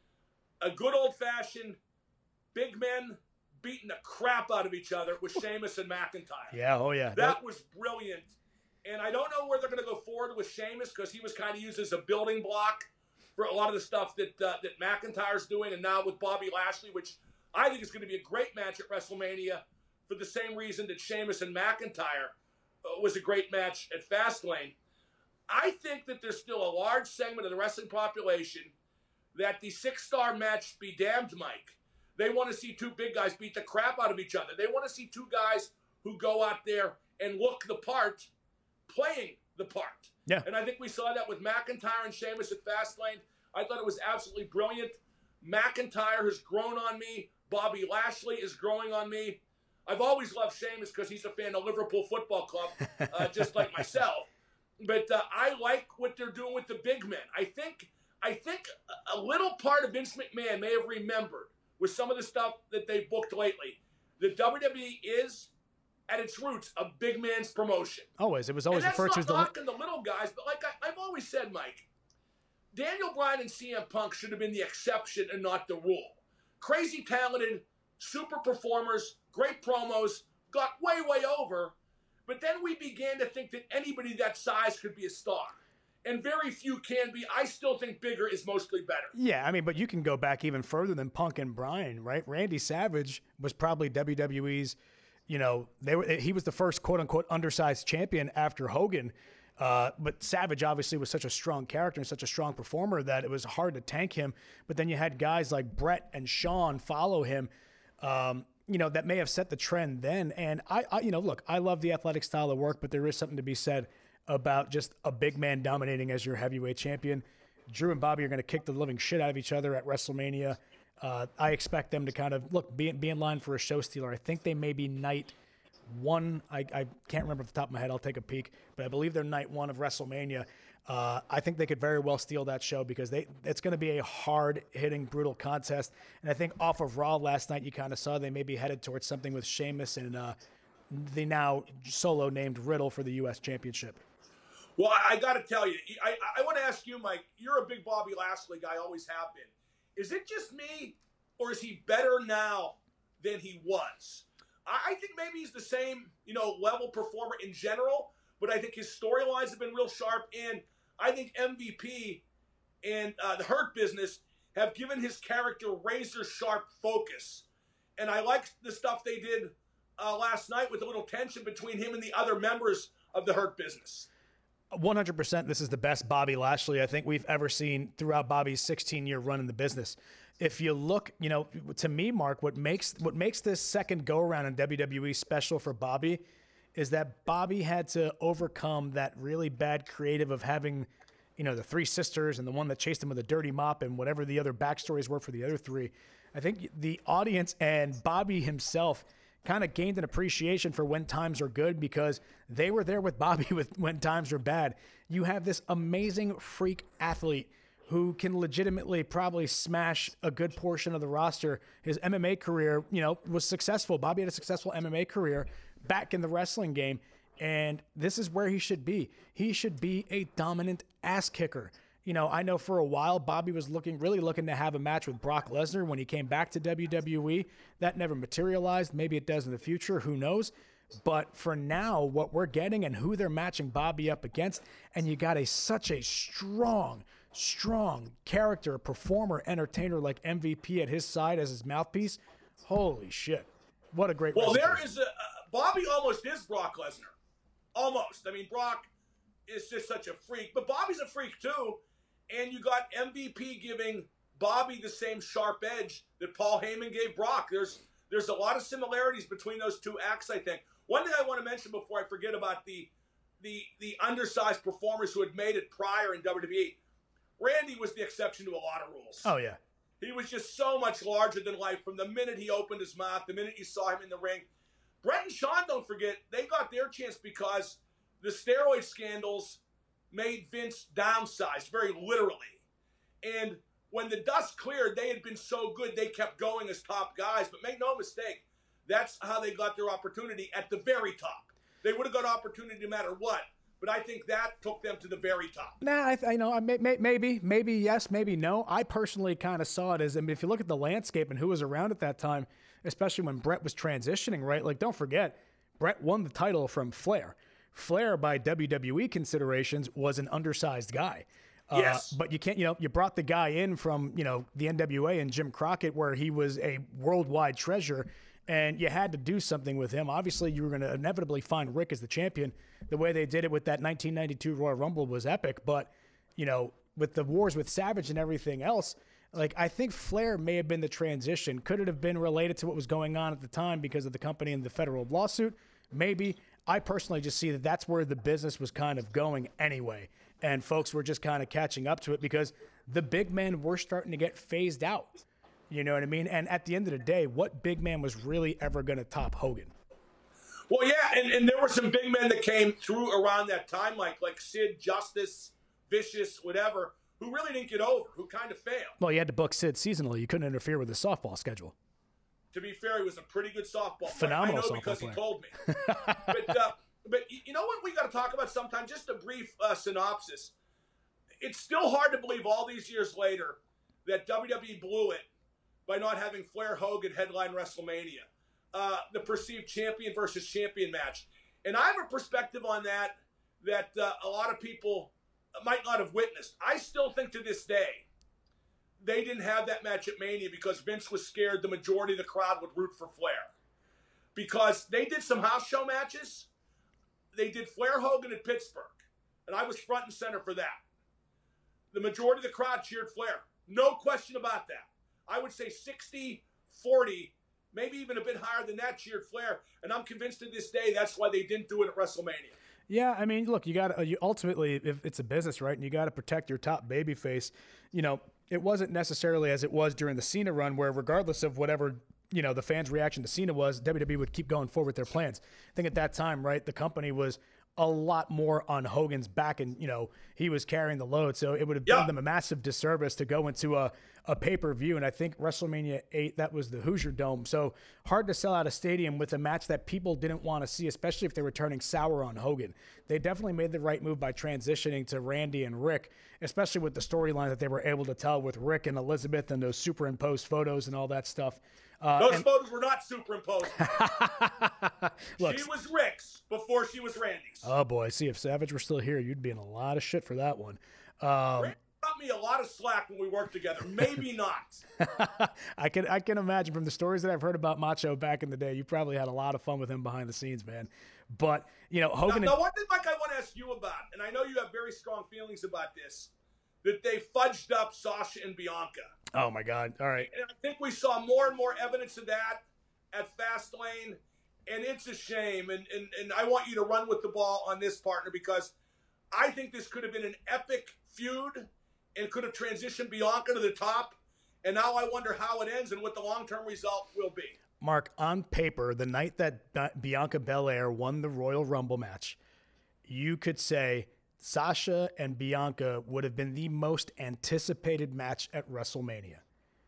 a good old-fashioned big men beating the crap out of each other with Sheamus and McIntyre. Yeah, oh yeah. That was brilliant. And I don't know where they're going to go forward with Sheamus, because he was kind of used as a building block for a lot of the stuff that uh, that McIntyre's doing, and now with Bobby Lashley, which I think is going to be a great match at WrestleMania for the same reason that Sheamus and McIntyre uh, was a great match at Fastlane. I think that there's still a large segment of the wrestling population that the six-star match be damned, Mike. They want to see two big guys beat the crap out of each other. They want to see two guys who go out there and look the part, playing the part. Yeah. And I think we saw that with McIntyre and Sheamus at Fastlane. I thought it was absolutely brilliant. McIntyre has grown on me. Bobby Lashley is growing on me. I've always loved Sheamus because he's a fan of Liverpool Football Club, uh, just like myself. But uh, I like what they're doing with the big men. I think, I think a little part of Vince McMahon may have remembered with some of the stuff that they've booked lately, the W W E is, at its roots, a big man's promotion. Always. It was always and that's referred to as not the... knocking the little guys, but like I, I've always said, Mike, Daniel Bryan and C M Punk should have been the exception and not the rule. Crazy talented, super performers, great promos, got way, way over, but then we began to think that anybody that size could be a star. And very few can be. I still think bigger is mostly better. Yeah, I mean, but you can go back even further than Punk and Bryan, right? Randy Savage was probably W W E's, you know, they were he was the first quote-unquote undersized champion after Hogan. Uh, but Savage obviously was such a strong character and such a strong performer that it was hard to tank him. But then you had guys like Brett and Shawn follow him, um, you know, that may have set the trend then. And, I, I, you know, look, I love the athletic style of work, but there is something to be said about just a big man dominating as your heavyweight champion. Drew and Bobby are going to kick the living shit out of each other at WrestleMania. Uh, I expect them to kind of look be, be in line for a show stealer. I think they may be night one. I, I can't remember off the top of my head. I'll take a peek, but I believe they're night one of WrestleMania. Uh, I think they could very well steal that show because they it's going to be a hard-hitting, brutal contest. And I think off of Raw last night, you kind of saw they may be headed towards something with Sheamus and uh, the now solo named Riddle for the U S Championship. Well, I, I got to tell you, I, I want to ask you, Mike, you're a big Bobby Lashley guy, always have been. Is it just me, or is he better now than he was? I, I think maybe he's the same, you know, level performer in general, but I think his storylines have been real sharp, and I think M V P and uh, the Hurt Business have given his character razor-sharp focus. And I like the stuff they did uh, last night with a little tension between him and the other members of the Hurt Business. one hundred percent this is the best Bobby Lashley I think we've ever seen throughout Bobby's sixteen-year run in the business. If you look, you know, to me, Mark, what makes what makes this second go-around in W W E special for Bobby is that Bobby had to overcome that really bad creative of having, you know, the three sisters and the one that chased him with a dirty mop and whatever the other backstories were for the other three. I think the audience and Bobby himself kind of gained an appreciation for when times are good because they were there with Bobby with when times are bad. You have this amazing freak athlete who can legitimately probably smash a good portion of the roster. His M M A career, you know, was successful. Bobby had a successful M M A career back in the wrestling game, and this is where he should be. He should be a dominant ass kicker. You know, I know for a while Bobby was looking, really looking to have a match with Brock Lesnar when he came back to W W E. That never materialized. Maybe it does in the future. Who knows? But for now, what we're getting and who they're matching Bobby up against, and you got a such a strong, strong character, performer, entertainer like M V P at his side as his mouthpiece. Holy shit. What a great Well, recipe. there is a, uh, Bobby almost is Brock Lesnar. Almost. I mean, Brock is just such a freak, but Bobby's a freak too. And you got M V P giving Bobby the same sharp edge that Paul Heyman gave Brock. There's there's a lot of similarities between those two acts, I think. One thing I want to mention before I forget about the the the undersized performers who had made it prior in W W E. Randy was the exception to a lot of rules. Oh, yeah. He was just so much larger than life from the minute he opened his mouth, the minute you saw him in the ring. Brett and Sean, don't forget, they got their chance because the steroid scandals made Vince downsize, very literally. And when the dust cleared, they had been so good, they kept going as top guys. But make no mistake, that's how they got their opportunity at the very top. They would have got opportunity no matter what. But I think that took them to the very top. Nah, I, I know. I may, may, maybe, maybe yes, maybe no. I personally kind of saw it as, I mean, if you look at the landscape and who was around at that time, especially when Brett was transitioning, right? Like, don't forget, Brett won the title from Flair. Flair, by W W E considerations, was an undersized guy. Uh, Yes. But you can't, you know, you brought the guy in from, you know, the N W A and Jim Crockett, where he was a worldwide treasure, and you had to do something with him. Obviously, you were going to inevitably find Rick as the champion. The way they did it with that nineteen ninety-two Royal Rumble was epic. But, you know, with the wars with Savage and everything else, like, I think Flair may have been the transition. Could it have been related to what was going on at the time because of the company and the federal lawsuit? Maybe. I personally just see that that's where the business was kind of going anyway. And folks were just kind of catching up to it because the big men were starting to get phased out. You know what I mean? And at the end of the day, what big man was really ever going to top Hogan? Well, yeah, and, and there were some big men that came through around that time, like like Sid, Justice, Vicious, whatever, who really didn't get over, who kind of failed. Well, you had to book Sid seasonally. You couldn't interfere with the softball schedule. To be fair, he was a pretty good softball player. Phenomenal I know softball because player. he told me. but uh, but you know what we got to talk about sometime? Just a brief uh, synopsis. It's still hard to believe all these years later that W W E blew it by not having Flair Hogan headline WrestleMania, uh, the perceived champion versus champion match. And I have a perspective on that that uh, a lot of people might not have witnessed. I still think to this day they didn't have that match at Mania because Vince was scared the majority of the crowd would root for Flair. Because they did some house show matches. They did Flair Hogan at Pittsburgh, and I was front and center for that. The majority of the crowd cheered Flair. No question about that. I would say sixty forty, maybe even a bit higher than that, cheered Flair. And I'm convinced to this day that's why they didn't do it at WrestleMania. Yeah, I mean, look, you got to, you ultimately, if it's a business, right, and you got to protect your top babyface. You know, it wasn't necessarily as it was during the Cena run, where regardless of whatever, you know, the fans' reaction to Cena was, W W E would keep going forward with their plans. I think at that time, right, the company was a lot more on Hogan's back, and, you know, he was carrying the load. So it would have Yeah. done them a massive disservice to go into a, a pay-per-view. And I think WrestleMania eight, that was the Hoosier Dome. So hard to sell out a stadium with a match that people didn't want to see, especially if they were turning sour on Hogan. They definitely made the right move by transitioning to Randy and Rick, especially with the storyline that they were able to tell with Rick and Elizabeth and those superimposed photos and all that stuff. Uh, Those and- photos were not superimposed. Look, She was Rick's before she was Randy's. oh boy, see, if Savage were still here, you'd be in a lot of shit for that one. Um, Randy got me a lot of slack when we worked together. Maybe not. I can I can imagine from the stories that I've heard about Macho back in the day, you probably had a lot of fun with him behind the scenes, man. But, you know, Hogan... Now, and- now, one thing, Mike, I want to ask you about, and I know you have very strong feelings about this, that they fudged up Sasha and Bianca. oh, my God. All right. And I think we saw more and more evidence of that at Fastlane, and it's a shame. And, and, and I want you to run with the ball on this, partner, because I think this could have been an epic feud and could have transitioned Bianca to the top. And now I wonder how it ends and what the long-term result will be. Mark, on paper, the night that Ba- Bianca Belair won the Royal Rumble match, you could say Sasha and Bianca would have been the most anticipated match at WrestleMania.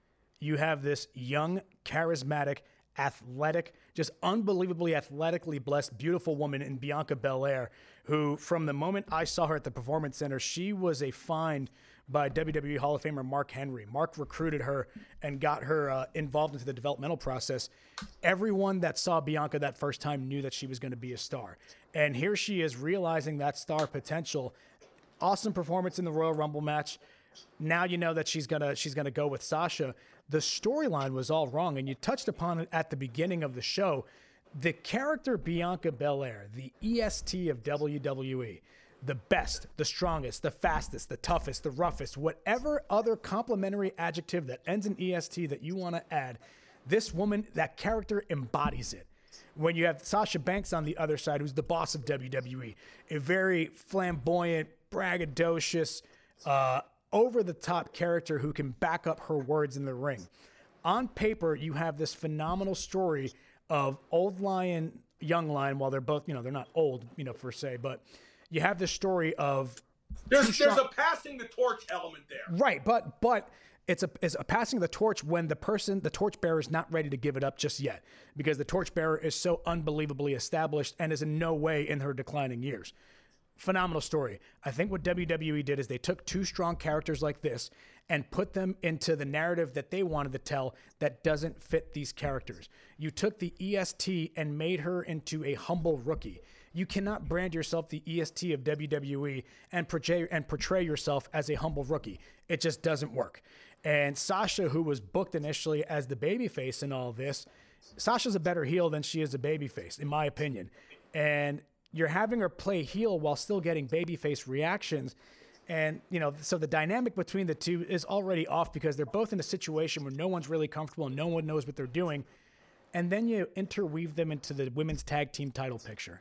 You have this young, charismatic, athletic, just unbelievably athletically blessed, beautiful woman in Bianca Belair, who, from the moment I saw her at the Performance Center, she was a find by W W E Hall of Famer Mark Henry. Mark recruited her and got her uh, involved into the developmental process. Everyone that saw Bianca that first time knew that she was going to be a star. And here she is realizing that star potential. Awesome performance in the Royal Rumble match. Now you know that she's gonna she's gonna go with Sasha. The storyline was all wrong, and you touched upon it at the beginning of the show. The character Bianca Belair, the E S T of W W E, the best, the strongest, the fastest, the toughest, the roughest, whatever other complimentary adjective that ends in E S T that you want to add, this woman, that character embodies it. When you have Sasha Banks on the other side, who's the boss of W W E, a very flamboyant, braggadocious, uh, over-the-top character who can back up her words in the ring. On paper, you have this phenomenal story of old lion, young lion, while they're both, you know, they're not old, you know, per se, but you have this story of... There's, there's a passing the torch element there. Right, but but it's a, it's a passing the torch when the person, the torchbearer, is not ready to give it up just yet, because the torchbearer is so unbelievably established and is in no way in her declining years. Phenomenal story. I think what W W E did is they took two strong characters like this and put them into the narrative that they wanted to tell that doesn't fit these characters. You took the E S T and made her into a humble rookie. You cannot brand yourself the E S T of W W E and portray, and portray yourself as a humble rookie. It just doesn't work. And Sasha, who was booked initially as the babyface in all this, Sasha's a better heel than she is a babyface, in my opinion. And you're having her play heel while still getting babyface reactions. And, you know, so the dynamic between the two is already off because they're both in a situation where no one's really comfortable and no one knows what they're doing. And then you interweave them into the women's tag team title picture.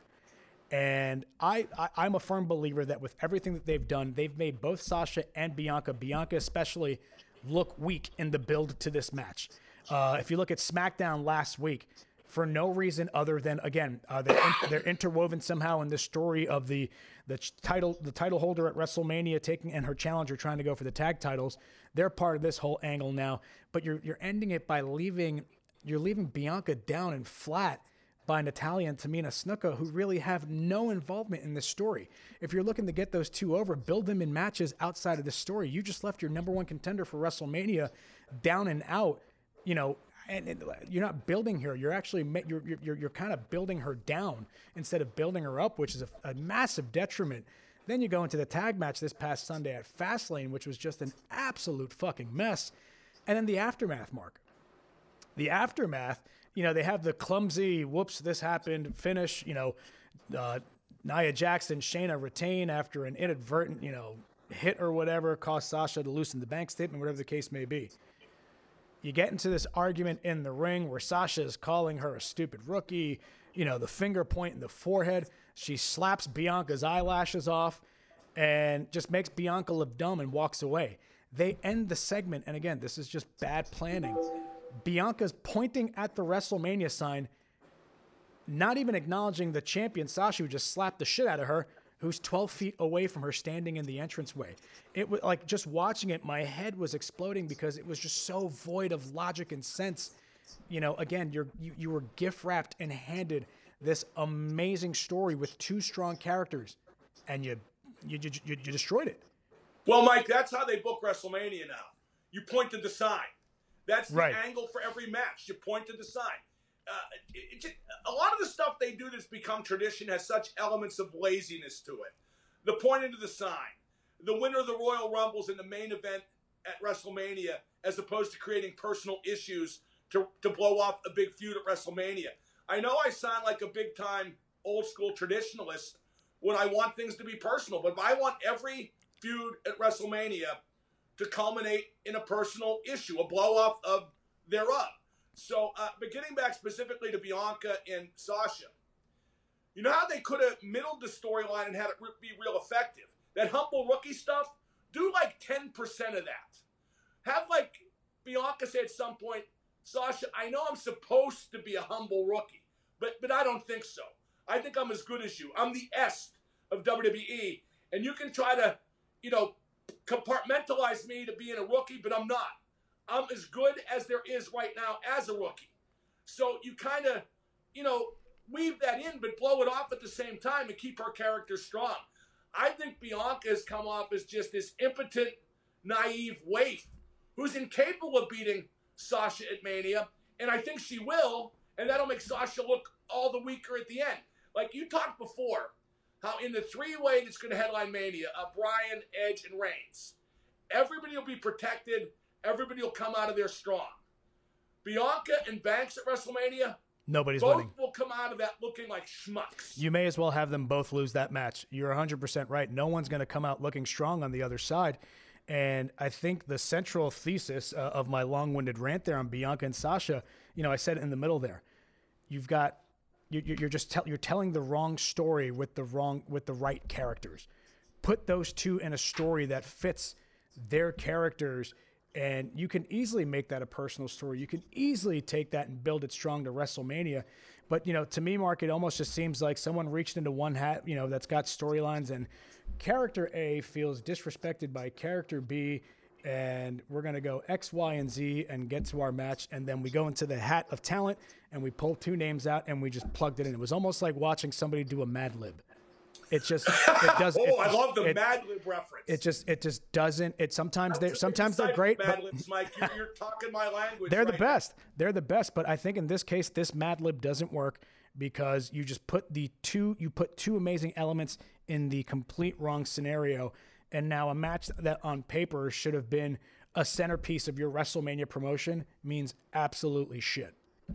And I, I, I'm a firm believer that with everything that they've done, they've made both Sasha and Bianca, Bianca especially, look weak in the build to this match. Uh, if you look at SmackDown last week, for no reason other than, again, uh, they're, in, they're interwoven somehow in the story of the the title the title holder at WrestleMania taking and her challenger trying to go for the tag titles. They're part of this whole angle now, but you're you're ending it by leaving you're leaving Bianca down and flat by Natalya and Tamina Snuka, who really have no involvement in this story. If you're looking to get those two over, build them in matches outside of the story. You just left your number one contender for WrestleMania down and out, you know. And, and you're not building her. You're actually you're you're you're kind of building her down instead of building her up, which is a, a massive detriment. Then you go into the tag match this past Sunday at Fastlane, which was just an absolute fucking mess. And then the aftermath, Mark. The aftermath. You know, they have the clumsy whoops, this happened finish. You know, uh, Nia Jackson, Shayna retain after an inadvertent, you know, hit or whatever caused Sasha to loosen the bank statement, whatever the case may be. You get into this argument in the ring where Sasha is calling her a stupid rookie, you know, the finger point in the forehead. She slaps Bianca's eyelashes off and just makes Bianca look dumb and walks away. They end the segment, and again, this is just bad planning. Bianca's pointing at the WrestleMania sign, not even acknowledging the champion, Sasha, who just slapped the shit out of her, who's twelve feet away from her standing in the entranceway. It was like, just watching it, my head was exploding because it was just so void of logic and sense. You know, again, you're, you, you were gift wrapped and handed this amazing story with two strong characters, and you, you, you, you, you destroyed it. Well, Mike, that's how they book WrestleMania now. You point to the sign. That's the right. angle for every match. You point to the sign. Uh, it, it just, a lot of the stuff they do that's become tradition has such elements of laziness to it. The pointing to the sign, the winner of the Royal Rumbles in the main event at WrestleMania, as opposed to creating personal issues to, to blow off a big feud at WrestleMania. I know I sound like a big-time old-school traditionalist when I want things to be personal, but I want every feud at WrestleMania to culminate in a personal issue, a blow-off of thereof. So, uh, but getting back specifically to Bianca and Sasha, you know how they could have middled the storyline and had it re- be real effective? That humble rookie stuff, do like ten percent of that. Have like Bianca say at some point, Sasha, I know I'm supposed to be a humble rookie, but but I don't think so. I think I'm as good as you. I'm the S of W W E, and you can try to, you know, compartmentalize me to being a rookie, but I'm not. I'm as good as there is right now as a rookie. So you kind of, you know, weave that in, but blow it off at the same time and keep her character strong. I think Bianca has come off as just this impotent, naive waif who's incapable of beating Sasha at Mania, and I think she will, and that'll make Sasha look all the weaker at the end. Like you talked before, how in the three-way that's going to headline Mania, uh, Bryan, Edge, and Reigns, everybody will be protected. Everybody will come out of there strong. Bianca and Banks at WrestleMania, nobody's both winning. will come out of that looking like schmucks. You may as well have them both lose that match. You're one hundred percent right. No one's going to come out looking strong on the other side. And I think the central thesis uh, of my long-winded rant there on Bianca and Sasha, you know, I said it in the middle there. You've got, you, you're just tell, you're telling the wrong story with the wrong, with the right characters. Put those two in a story that fits their characters, and you can easily make that a personal story. You can easily take that and build it strong to WrestleMania. But, you know, to me, Mark, it almost just seems like someone reached into one hat, you know, that's got storylines, and character A feels disrespected by character B, and we're going to go X, Y, and Z and get to our match. And then we go into the hat of talent and we pull two names out and we just plugged it in. It was almost like watching somebody do a Mad Lib. It just, it doesn't. oh, it I just, love the it, Mad Lib reference. It just, it just doesn't, it sometimes they're, sometimes they're great. Mad But Libs, Mike. You're, you're talking my language. they're right the best. Now. They're the best. But I think in this case, this Mad Lib doesn't work because you just put the two, you put two amazing elements in the complete wrong scenario. And now a match that on paper should have been a centerpiece of your WrestleMania promotion means absolutely shit.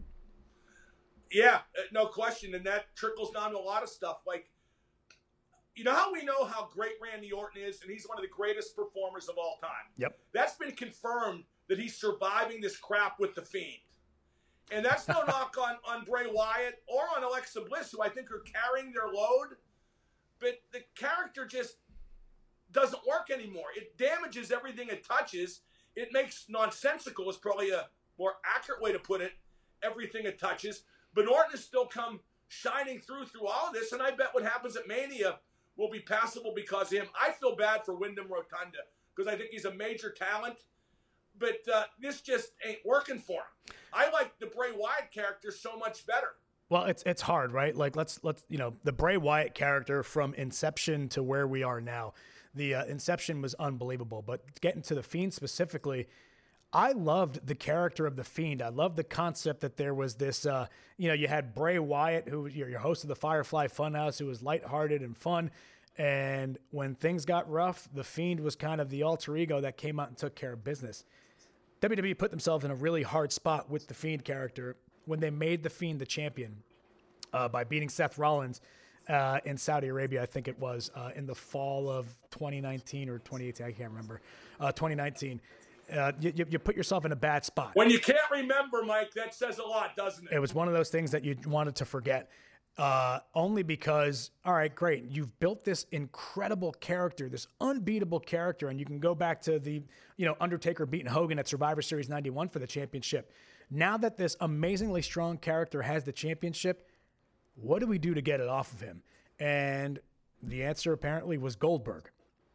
Yeah, no question. And that trickles down to a lot of stuff. Like, you know how we know how great Randy Orton is, and he's one of the greatest performers of all time? Yep. That's been confirmed that he's surviving this crap with The Fiend. And that's no knock on, on Bray Wyatt or on Alexa Bliss, who I think are carrying their load. But the character just doesn't work anymore. It damages everything it touches. It makes nonsensical, is probably a more accurate way to put it, everything it touches. But Orton has still come shining through through all of this, and I bet what happens at Mania will be passable because of him. I feel bad for Wyndham Rotunda because I think he's a major talent, but uh, this just ain't working for him. I like the Bray Wyatt character so much better. Well, it's it's hard, right? Like let's let's you know the Bray Wyatt character from inception to where we are now. The uh, inception was unbelievable, but getting to the Fiend specifically, I loved the character of the Fiend. I loved the concept that there was this, uh, you know, you had Bray Wyatt, who was your, your host of the Firefly Funhouse, who was lighthearted and fun. And when things got rough, the Fiend was kind of the alter ego that came out and took care of business. W W E put themselves in a really hard spot with the Fiend character when they made the Fiend the champion uh, by beating Seth Rollins uh, in Saudi Arabia, I think it was, uh, in the fall of twenty nineteen or twenty eighteen, I can't remember, uh, twenty nineteen. Uh, you, you put yourself in a bad spot. When you can't remember, Mike, that says a lot, doesn't it? It was one of those things that you wanted to forget. Uh, only because, all right, great. You've built this incredible character, this unbeatable character, and you can go back to the, you know, Undertaker beating Hogan at Survivor Series ninety-one for the championship. Now that this amazingly strong character has the championship, what do we do to get it off of him? And the answer apparently was Goldberg.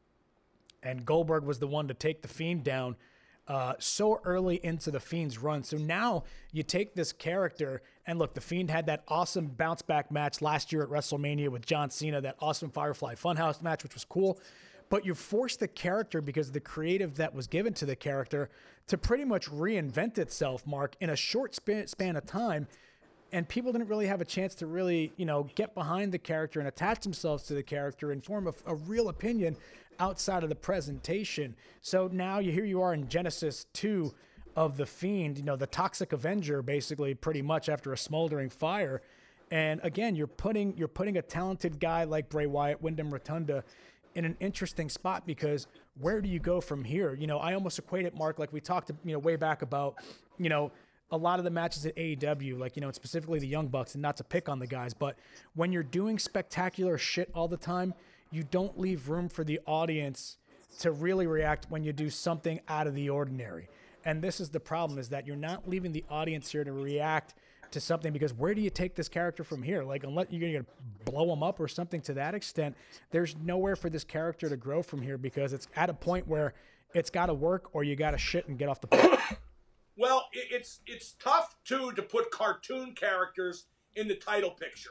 And Goldberg was the one to take the Fiend down Uh, so early into the Fiend's run. So now you take this character, and look, the Fiend had that awesome bounce back match last year at WrestleMania with John Cena, that awesome Firefly Funhouse match, which was cool. But you forced the character, because of the creative that was given to the character, to pretty much reinvent itself, Mark, in a short span, span of time. And people didn't really have a chance to really, you know, get behind the character and attach themselves to the character and form a, a real opinion outside of the presentation. So now you here you are in Genesis two of the Fiend, you know, the Toxic Avenger, basically, pretty much after a smoldering fire. And again, you're putting you're putting a talented guy like Bray Wyatt, Wyndham Rotunda, in an interesting spot, because where do you go from here? You know, I almost equate it, Mark, like we talked, you know, way back about, you know, a lot of the matches at A E W, like, you know, specifically the Young Bucks, and not to pick on the guys, but when you're doing spectacular shit all the time, you don't leave room for the audience to really react when you do something out of the ordinary. And this is the problem, is that you're not leaving the audience here to react to something, because where do you take this character from here? Like, unless you're going to blow him up or something to that extent, there's nowhere for this character to grow from here, because it's at a point where it's got to work or you got to shit and get off the plane. Well, it's it's tough, too, to put cartoon characters in the title picture,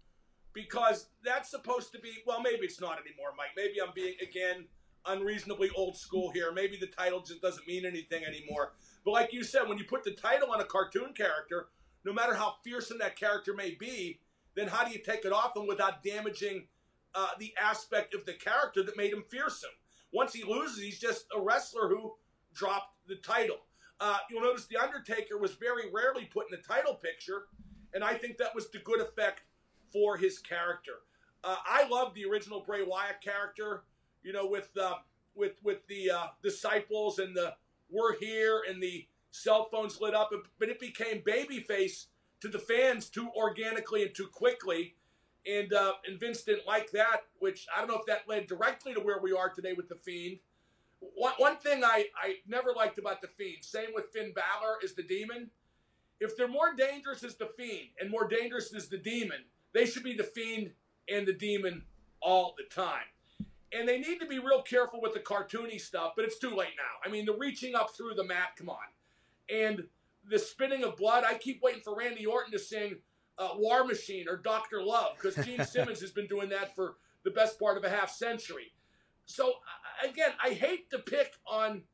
because that's supposed to be, well, maybe it's not anymore, Mike. Maybe I'm being, again, unreasonably old school here. Maybe the title just doesn't mean anything anymore. But like you said, when you put the title on a cartoon character, no matter how fearsome that character may be, then how do you take it off him without damaging uh, the aspect of the character that made him fearsome? Once he loses, he's just a wrestler who dropped the title. Uh, you'll notice The Undertaker was very rarely put in the title picture, and I think that was to good effect for his character. Uh, I love the original Bray Wyatt character, you know, with uh, with with the uh, disciples and the "we're here" and the cell phones lit up, but it became babyface to the fans too organically and too quickly, and uh, and Vince didn't like that, which I don't know if that led directly to where we are today with The Fiend. One, one thing I, I never liked about The Fiend, same with Finn Balor, is the Demon. If they're more dangerous as the Fiend and more dangerous as the Demon, they should be the Fiend and the Demon all the time. And they need to be real careful with the cartoony stuff, but it's too late now. I mean, the reaching up through the mat, come on. And the spitting of blood, I keep waiting for Randy Orton to sing uh, War Machine or Doctor Love, because Gene Simmons has been doing that for the best part of a half century. So, again, I hate to pick on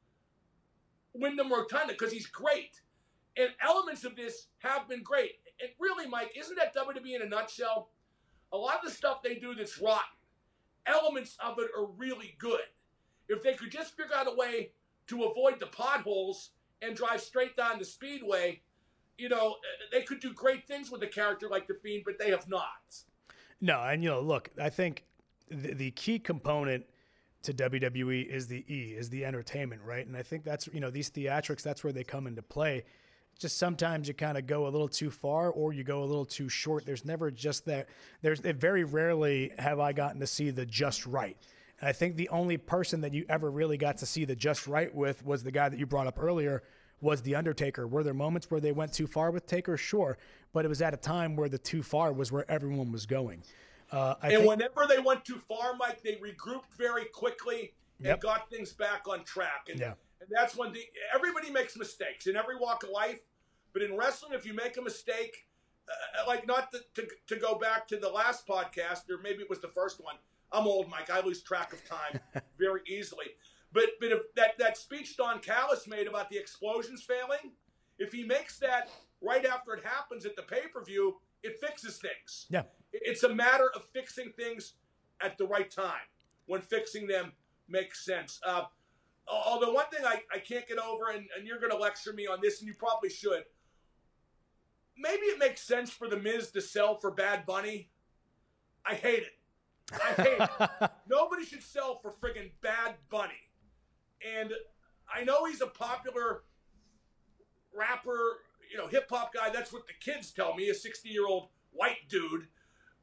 Wyndham Rotunda because he's great. And elements of this have been great. And really, Mike, isn't that W W E in a nutshell? A lot of the stuff they do that's rotten, elements of it are really good. If they could just figure out a way to avoid the potholes and drive straight down the speedway, you know, they could do great things with a character like The Fiend, but they have not. No, and, you know, look, I think the, the key component to W W E is the E, is the entertainment, right? And I think that's, you know, these theatrics, that's where they come into play. Just sometimes you kind of go a little too far or you go a little too short. There's never just that. There's very rarely have I gotten to see the just right. And I think the only person that you ever really got to see the just right with was the guy that you brought up earlier, was The Undertaker. Were there moments where they went too far with Taker? Sure. But it was at a time where the too far was where everyone was going. Uh, I and think, whenever they went too far, Mike, they regrouped very quickly and Yep. got things back on track. And, Yeah. and that's when the, everybody makes mistakes in every walk of life. But in wrestling, if you make a mistake, uh, like not to, to, to go back to the last podcast, or maybe it was the first one. I'm old, Mike. I lose track of time very easily. But but if that, that speech Don Callis made about the explosions failing, if he makes that right after it happens at the pay-per-view, it fixes things. Yeah. It's a matter of fixing things at the right time, when fixing them makes sense. Uh, although one thing I, I can't get over, and, and you're going to lecture me on this, and you probably should, maybe it makes sense for The Miz to sell for Bad Bunny. I hate it. I hate it. Nobody should sell for friggin' Bad Bunny. And I know he's a popular rapper, you know, hip-hop guy. That's what the kids tell me, a sixty-year-old white dude.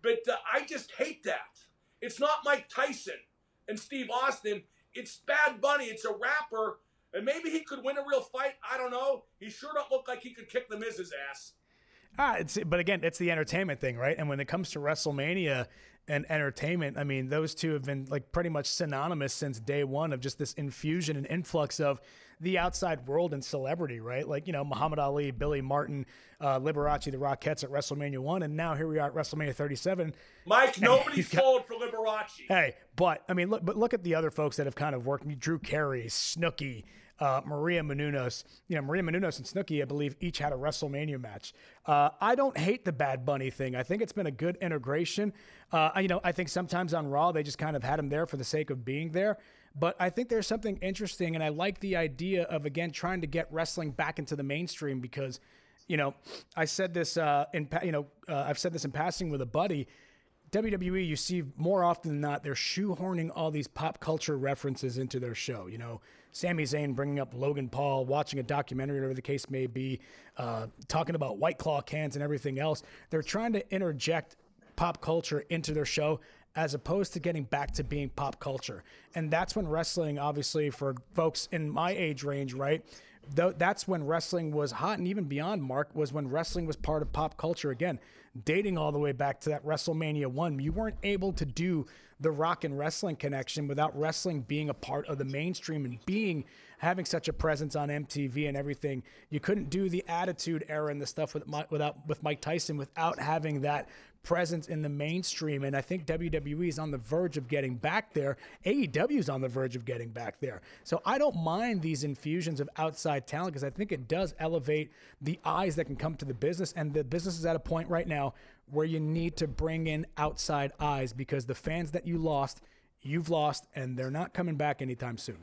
but uh, I just hate that. It's not Mike Tyson and Steve Austin. It's Bad Bunny. It's a rapper, and maybe he could win a real fight. I don't know. He sure don't look like he could kick the Miz's ass. Ah, it's, but again, it's the entertainment thing, right? And when it comes to WrestleMania and entertainment, I mean, those two have been like pretty much synonymous since day one of just this infusion and influx of the outside world and celebrity, right? Like, you know, Muhammad Ali, Billy Martin, uh, Liberace, the Rockettes at WrestleMania one, and now here we are at WrestleMania thirty-seven. Mike, nobody's sold for Liberace. Hey, but I mean, look, but look at the other folks that have kind of worked. Drew Carey, Snooki, uh, Maria Menounos. You know, Maria Menounos and Snooki, I believe, each had a WrestleMania match. Uh, I don't hate the Bad Bunny thing. I think it's been a good integration. Uh, you know, I think sometimes on Raw they just kind of had him there for the sake of being there. But I think there's something interesting, and I like the idea of, again, trying to get wrestling back into the mainstream because, you know, I said this uh, in, you know, uh, I've said this in passing with a buddy. W W E, you see more often than not, they're shoehorning all these pop culture references into their show. You know, Sami Zayn bringing up Logan Paul, watching a documentary, whatever the case may be, uh, talking about White Claw cans and everything else. They're trying to interject pop culture into their show as opposed to getting back to being pop culture. And that's when wrestling, obviously, for folks in my age range, right? Th- that's when wrestling was hot, and even beyond, Mark, was when wrestling was part of pop culture. Again, dating all the way back to that WrestleMania one, you weren't able to do the Rock and wrestling connection without wrestling being a part of the mainstream and being having such a presence on M T V and everything. You couldn't do the Attitude Era and the stuff with without with Mike Tyson without having that presence in the mainstream. And I think W W E is on the verge of getting back there. A E W is on the verge of getting back there. So I don't mind these infusions of outside talent because I think it does elevate the eyes that can come to the business. And the business is at a point right now where you need to bring in outside eyes because the fans that you lost, you've lost, and they're not coming back anytime soon.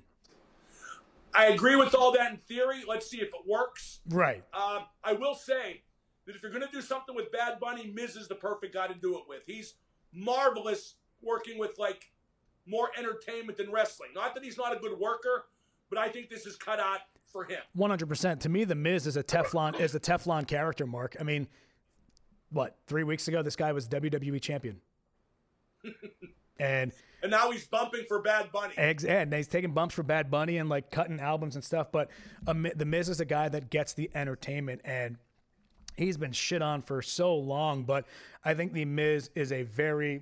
I agree with all that in theory. Let's see if it works. Right. Um, I will say that if you're going to do something with Bad Bunny, Miz is the perfect guy to do it with. He's marvelous working with, like, more entertainment than wrestling. Not that he's not a good worker, but I think this is cut out for him. one hundred percent. To me, The Miz is a Teflon is a Teflon character, Mark. I mean, what, three weeks ago, this guy was W W E champion. and and now he's bumping for Bad Bunny. Eggs, and he's taking bumps for Bad Bunny and, like, cutting albums and stuff. But um, The Miz is a guy that gets the entertainment, and he's been shit on for so long. But I think The Miz is a very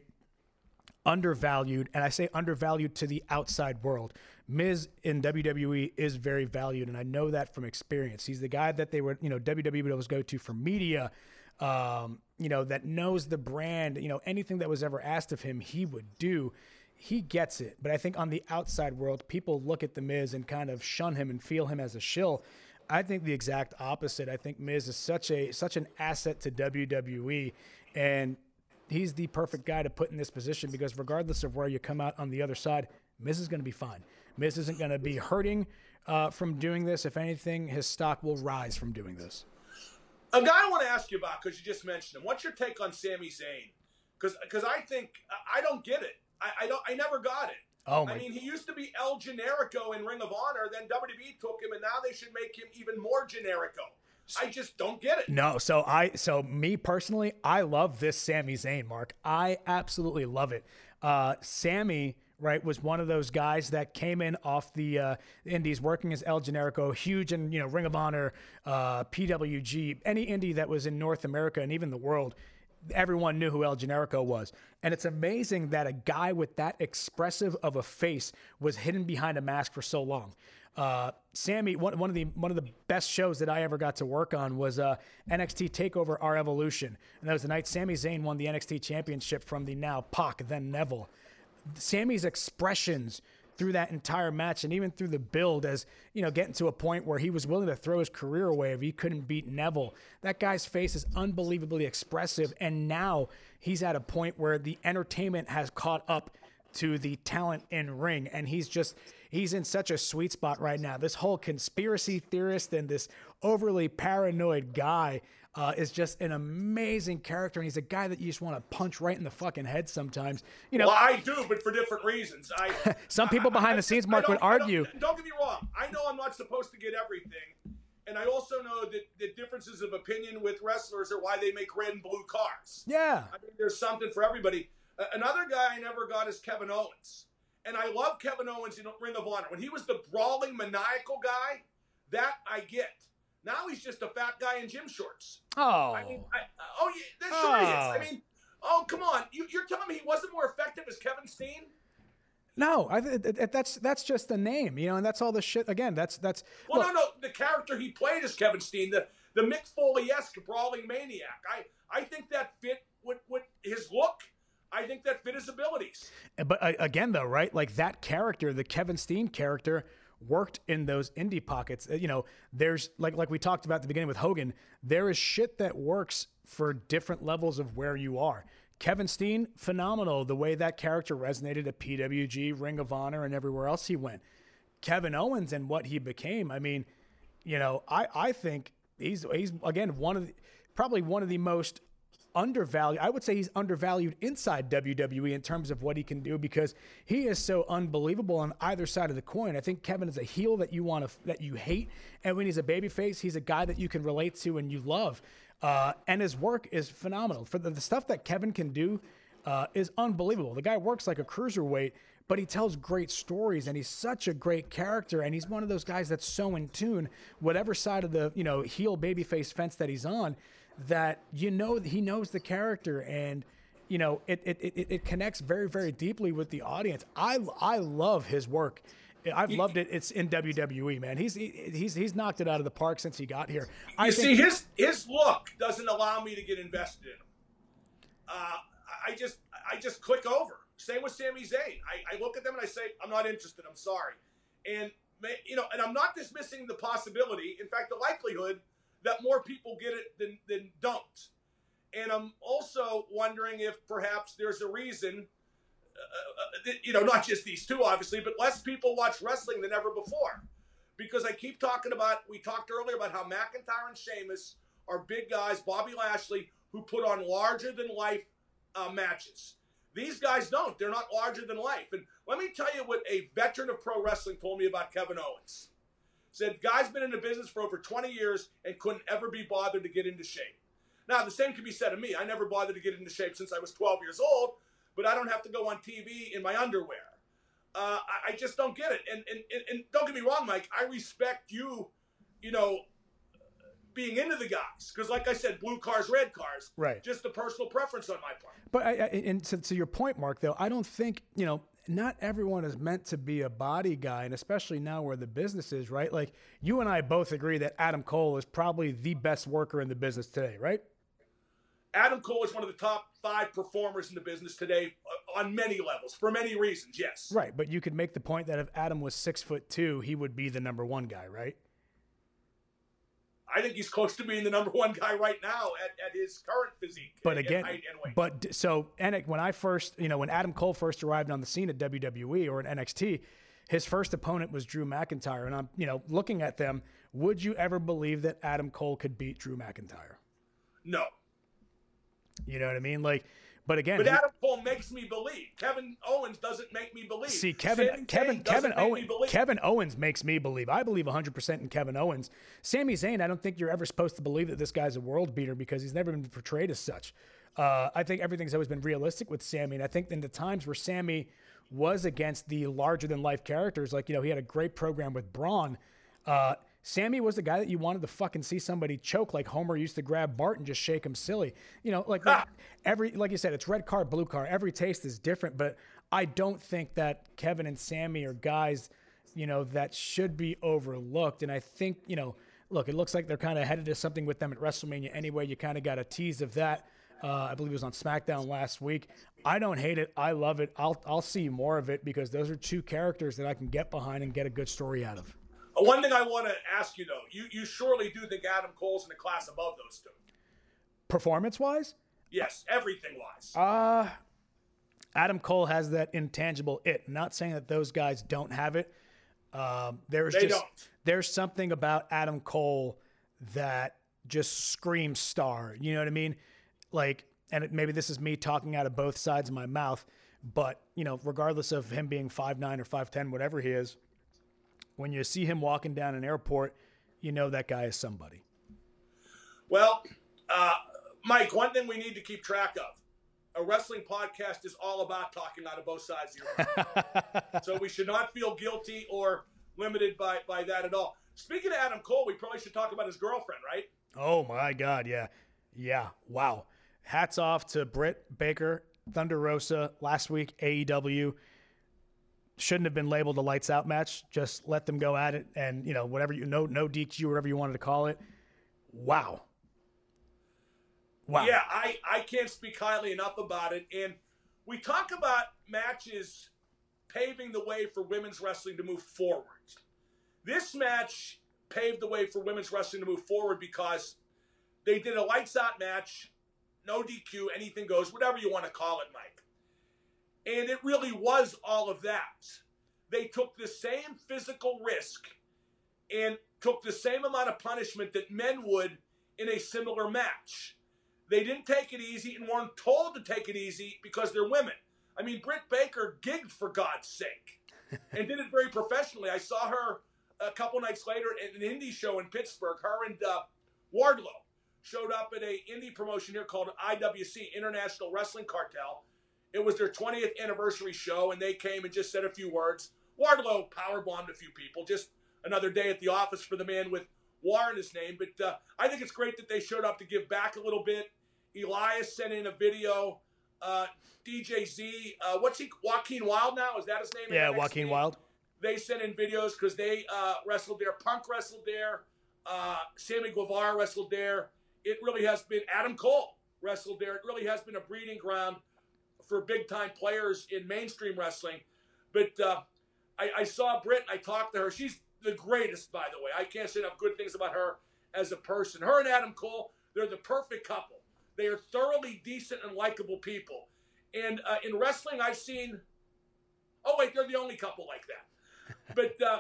undervalued, and I say undervalued to the outside world. Miz in W W E is very valued, and I know that from experience. He's the guy that they were, you know, W W E would always go to for media, um, you know, that knows the brand. You know, anything that was ever asked of him, he would do. He gets it. But I think on the outside world, people look at The Miz and kind of shun him and feel him as a shill. I think the exact opposite. I think Miz is such a such an asset to W W E, and he's the perfect guy to put in this position because regardless of where you come out on the other side, Miz is going to be fine. Miz isn't going to be hurting uh, from doing this. If anything, his stock will rise from doing this. A guy I want to ask you about, because you just mentioned him, what's your take on Sami Zayn? Because because I think, I don't get it. I, I don't. I never got it. Oh my. I mean, he used to be El Generico in Ring of Honor, then W W E took him, and now they should make him even more Generico. I just don't get it. No, so I, so me personally, I love this Sami Zayn, Mark. I absolutely love it. Uh, Sami, right, was one of those guys that came in off the uh, indies, working as El Generico, huge in, you know, Ring of Honor, uh, P W G, any indie that was in North America and even the world. Everyone knew who El Generico was. And it's amazing that a guy with that expressive of a face was hidden behind a mask for so long. Uh, Sami, one, one of the one of the best shows that I ever got to work on was uh, N X T TakeOver Our Evolution. And that was the night Sami Zayn won the N X T Championship from the now Pac, then Neville. Sami's expressions through that entire match and even through the build as, you know, getting to a point where he was willing to throw his career away if he couldn't beat Neville. That guy's face is unbelievably expressive, and now he's at a point where the entertainment has caught up to the talent in ring, and he's just he's in such a sweet spot right now. This whole conspiracy theorist and this overly paranoid guy uh, is just an amazing character, and he's a guy that you just want to punch right in the fucking head sometimes. You know, well, I do, but for different reasons. I some people behind I, the scenes, Mark, would argue. Don't, don't get me wrong. I know I'm not supposed to get everything, And I also know that the differences of opinion with wrestlers are why they make red and blue cars. Yeah. I mean, there's something for everybody. Uh, another guy I never got is Kevin Owens. And I love Kevin Owens in Ring of Honor. When he was the brawling, maniacal guy, that I get. Now he's just a fat guy in gym shorts. Oh. I mean, I, oh, yeah, that sure oh. he is. I mean, oh, come on. You, you're telling me he wasn't more effective as Kevin Steen? No, I th- that's that's just the name, you know, and that's all the shit. Again, that's that's. Well, look, no, no, the character he played as Kevin Steen, the the Mick Foley-esque brawling maniac. I I think that fit with with his look. I think that fit his abilities. But uh, again, though, right? Like that character, the Kevin Steen character, worked in those indie pockets. Uh, you know, there's like like we talked about at the beginning with Hogan. There is shit that works for different levels of where you are. Kevin Steen, phenomenal. The way that character resonated at P W G, Ring of Honor, and everywhere else he went. Kevin Owens and what he became. I mean, you know, I, I think he's he's again one of the, probably one of the most undervalued. I would say he's undervalued inside W W E in terms of what he can do because he is so unbelievable on either side of the coin. I think Kevin is a heel that you want to that you hate, and when he's a babyface, he's a guy that you can relate to and you love. Uh, and his work is phenomenal. For the, the stuff that Kevin can do uh, is unbelievable. The guy works like a cruiserweight, but he tells great stories, and he's such a great character. And he's one of those guys that's so in tune, whatever side of the you know heel babyface fence that he's on, that you know he knows the character, and you know it it it, it connects very very deeply with the audience. I I love his work. I've loved it. It's in W W E, man. He's he's he's knocked it out of the park since he got here. I you think see, his his look doesn't allow me to get invested in him. Uh, I just I just click over. Same with Sami Zayn. I, I look at them and I say, I'm not interested. I'm sorry. And you know, and I'm not dismissing the possibility. In fact, the likelihood that more people get it than than don't. And I'm also wondering if perhaps there's a reason. Uh, you know, not just these two, obviously, but less people watch wrestling than ever before. Because I keep talking about, we talked earlier about how McIntyre and Sheamus are big guys, Bobby Lashley, who put on larger-than-life uh, matches. These guys don't. They're not larger than life. And let me tell you what a veteran of pro wrestling told me about Kevin Owens. Said, guy's been in the business for over twenty years and couldn't ever be bothered to get into shape. Now, the same can be said of me. I never bothered to get into shape since I was twelve years old, but I don't have to go on T V in my underwear. Uh, I, I just don't get it. And, and, and don't get me wrong, Mike, I respect you, you know, being into the guys. Because like I said, blue cars, red cars. Right. Just a personal preference on my part. But I, I, and to, to your point, Mark, though, I don't think, you know, not everyone is meant to be a body guy, and especially now where the business is, right? Like, you and I both agree that Adam Cole is probably the best worker in the business today, right? Adam Cole is one of the top five performers in the business today on many levels, for many reasons, yes. Right, but you could make the point that if Adam was six foot two, he would be the number one guy, right? I think he's close to being the number one guy right now at, at his current physique. But again, and, and weight. but so and when I first, you know, when Adam Cole first arrived on the scene at W W E or at N X T, his first opponent was Drew McIntyre. And I'm, you know, looking at them, would you ever believe that Adam Cole could beat Drew McIntyre? No. You know what I mean? Like, but again, but he, Adam Cole makes me believe. Kevin Owens doesn't make me believe. See, Kevin, Sami Kevin, Zayn Kevin doesn't make Owens, me believe. Kevin Owens makes me believe. I believe one hundred percent in Kevin Owens. Sami Zayn, I don't think you're ever supposed to believe that this guy's a world beater because he's never been portrayed as such. Uh, I think everything's always been realistic with Sami, and I think in the times where Sami was against the larger than life characters, like, you know, he had a great program with Braun. Uh, Sami was the guy that you wanted to fucking see somebody choke, like Homer used to grab Bart and just shake him silly. You know, like, like every, like you said, it's red car, blue car. Every taste is different, but I don't think that Kevin and Sami are guys, you know, that should be overlooked. And I think, you know, look, it looks like they're kind of headed to something with them at WrestleMania anyway. You kind of got a tease of that. Uh, I believe it was on SmackDown last week. I don't hate it. I love it. I'll I'll see more of it because those are two characters that I can get behind and get a good story out of. One thing I want to ask you, though, you, you surely do think Adam Cole's in a class above those two? Performance-wise? Yes, everything-wise. Uh, Adam Cole has that intangible it. Not saying that those guys don't have it. Um, there's they just don't. There's something about Adam Cole that just screams star. You know what I mean? Like, and it, maybe this is me talking out of both sides of my mouth, but, you know, regardless of him being five nine or five ten, whatever he is, when you see him walking down an airport, you know that guy is somebody. Well, uh, Mike, one thing we need to keep track of. A wrestling podcast is all about talking out of both sides of your mouth. So we should not feel guilty or limited by, by that at all. Speaking of Adam Cole, we probably should talk about his girlfriend, right? Oh, my God, yeah. Yeah, wow. Hats off to Britt Baker, Thunder Rosa, last week, A E W. Shouldn't have been labeled a lights out match. Just let them go at it and, you know, whatever you know, no D Q, whatever you wanted to call it. Wow. Wow. Yeah, I, I can't speak highly enough about it. And we talk about matches paving the way for women's wrestling to move forward. This match paved the way for women's wrestling to move forward because they did a lights out match, no D Q, anything goes, whatever you want to call it, Mike. And it really was all of that. They took the same physical risk and took the same amount of punishment that men would in a similar match. They didn't take it easy and weren't told to take it easy because they're women. I mean, Britt Baker gigged for God's sake and did it very professionally. I saw her a couple nights later at an indie show in Pittsburgh. Her and uh, Wardlow showed up at a indie promotion here called I W C, International Wrestling Cartel. It was their twentieth anniversary show, and they came and just said a few words. Wardlow powerbombed a few people. Just another day at the office for the man with War in his name. But uh, I think it's great that they showed up to give back a little bit. Elias sent in a video. Uh, D J Z, uh, what's he? Joaquin Wilde now? Is that his name? Yeah, Joaquin Wilde. They sent in videos because they uh, wrestled there. Punk wrestled there. Uh, Sammy Guevara wrestled there. It really has been, Adam Cole wrestled there. It really has been a breeding ground for big-time players in mainstream wrestling. But uh, I, I saw Britt, and I talked to her. She's the greatest, by the way. I can't say enough good things about her as a person. Her and Adam Cole, they're the perfect couple. They are thoroughly decent and likable people. And uh, in wrestling, I've seen, oh, wait, they're the only couple like that. But uh,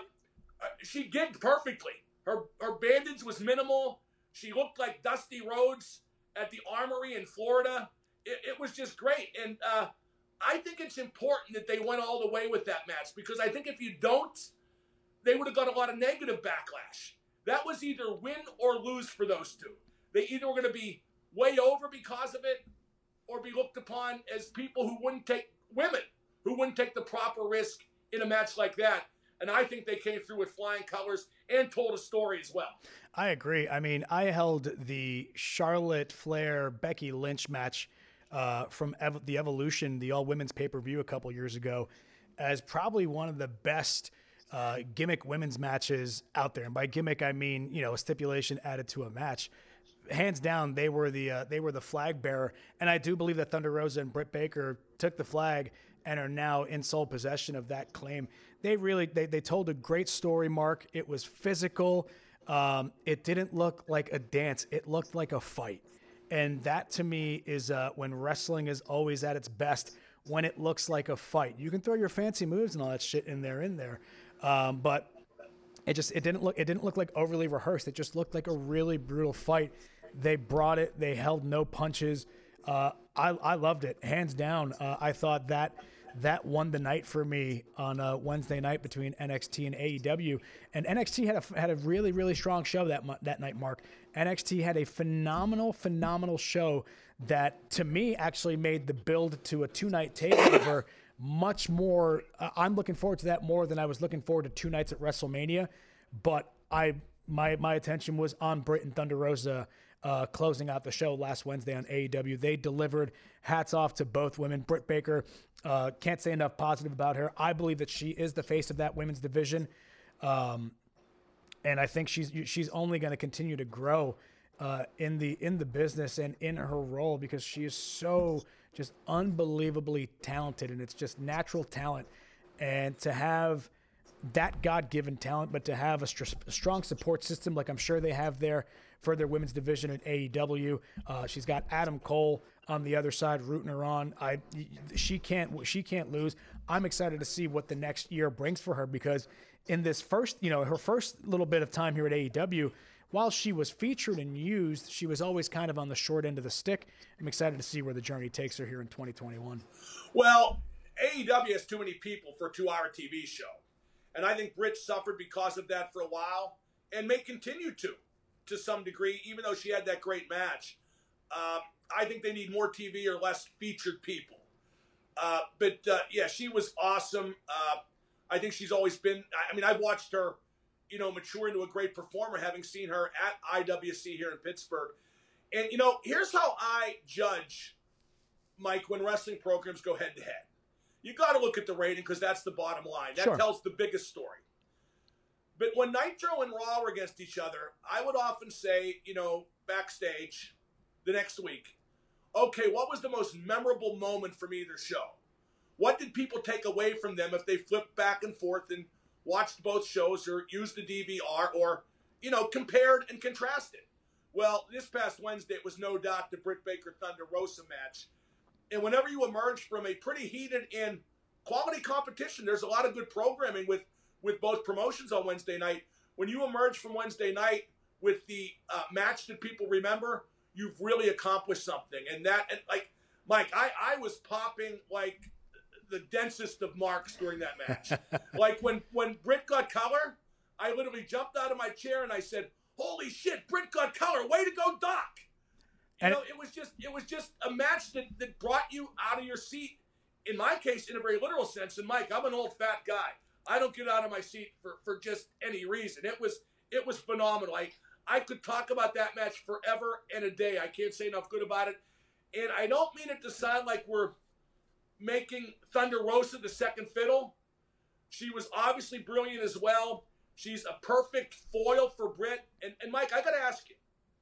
she gigged perfectly. Her her bandage was minimal. She looked like Dusty Rhodes at the Armory in Florida. It, it was just great. And uh, I think it's important that they went all the way with that match because I think if you don't, they would have got a lot of negative backlash. That was either win or lose for those two. They either were going to be way over because of it or be looked upon as people who wouldn't take women, who wouldn't take the proper risk in a match like that. And I think they came through with flying colors and told a story as well. I agree. I mean, I held the Charlotte Flair Becky Lynch match uh, from Ev- the Evolution, the all women's pay-per-view a couple years ago, as probably one of the best uh, gimmick women's matches out there. And by gimmick, I mean, you know, a stipulation added to a match. Hands down, they were the uh, they were the flag bearer, and I do believe that Thunder Rosa and Britt Baker took the flag and are now in sole possession of that claim. They really they they told a great story, Mark. It was physical. Um, it didn't look like a dance. It looked like a fight, and that to me is uh, when wrestling is always at its best. When it looks like a fight, you can throw your fancy moves and all that shit in there, in there, um, but it just it didn't look it didn't look like overly rehearsed. It just looked like a really brutal fight. They brought it. They held no punches. Uh, I, I loved it, hands down. Uh, I thought that that won the night for me on a Wednesday night between N X T and A E W. And N X T had a had a really really strong show that that night, Mark. N X T had a phenomenal phenomenal show that to me actually made the build to a two night takeover much more. Uh, I'm looking forward to that more than I was looking forward to two nights at WrestleMania. But I my my attention was on Britt and Thunder Rosa. Uh, closing out the show last Wednesday on A E W. They delivered. Hats off to both women. Britt Baker, uh, can't say enough positive about her. I believe that she is the face of that women's division. Um, and I think she's she's only going to continue to grow uh, in the in the business and in her role because she is so just unbelievably talented, and it's just natural talent. And to have that God-given talent, but to have a, str- a strong support system like I'm sure they have there for their women's division at A E W. Uh, she's got Adam Cole on the other side rooting her on. I she can't she can't lose. I'm excited to see what the next year brings for her because in this first, you know, her first little bit of time here at A E W, while she was featured and used, she was always kind of on the short end of the stick. I'm excited to see where the journey takes her here in twenty twenty-one. Well, A E W has too many people for a two-hour T V show. And I think Britt suffered because of that for a while. and may continue to, to some degree, even though she had that great match. Uh, I think they need more T V or less featured people. Uh, but, uh, yeah, she was awesome. Uh, I think she's always been – I mean, I've watched her, you know, mature into a great performer, having seen her at I W C here in Pittsburgh. And, you know, here's how I judge, Mike, when wrestling programs go head-to-head. You got to look at the rating because that's the bottom line. That Sure. tells the biggest story. But when Nitro and Raw were against each other, I would often say, you know, backstage the next week, okay, what was the most memorable moment from either show? What did people take away from them if they flipped back and forth and watched both shows or used the D V R or, you know, compared and contrasted? Well, this past Wednesday, it was no doubt the Britt Baker Thunder Rosa match. And whenever you emerge from a pretty heated and quality competition, there's a lot of good programming with, with both promotions on Wednesday night. When you emerge from Wednesday night with the uh, match that people remember, you've really accomplished something. And that, and like, Mike, I, I was popping like the densest of marks during that match. Like when, when Britt got color, I literally jumped out of my chair and I said, holy shit, Britt got color. Way to go, Doc. You And know, it was just it was just a match that, that brought you out of your seat, in my case, in a very literal sense. And Mike, I'm an old fat guy. I don't get out of my seat for, for just any reason. It was it was phenomenal. I, I could talk about that match forever and a day. I can't say enough good about it. And I don't mean it to sound like we're making Thunder Rosa the second fiddle. She was obviously brilliant as well. She's a perfect foil for Britt. And, and Mike, I got to ask you,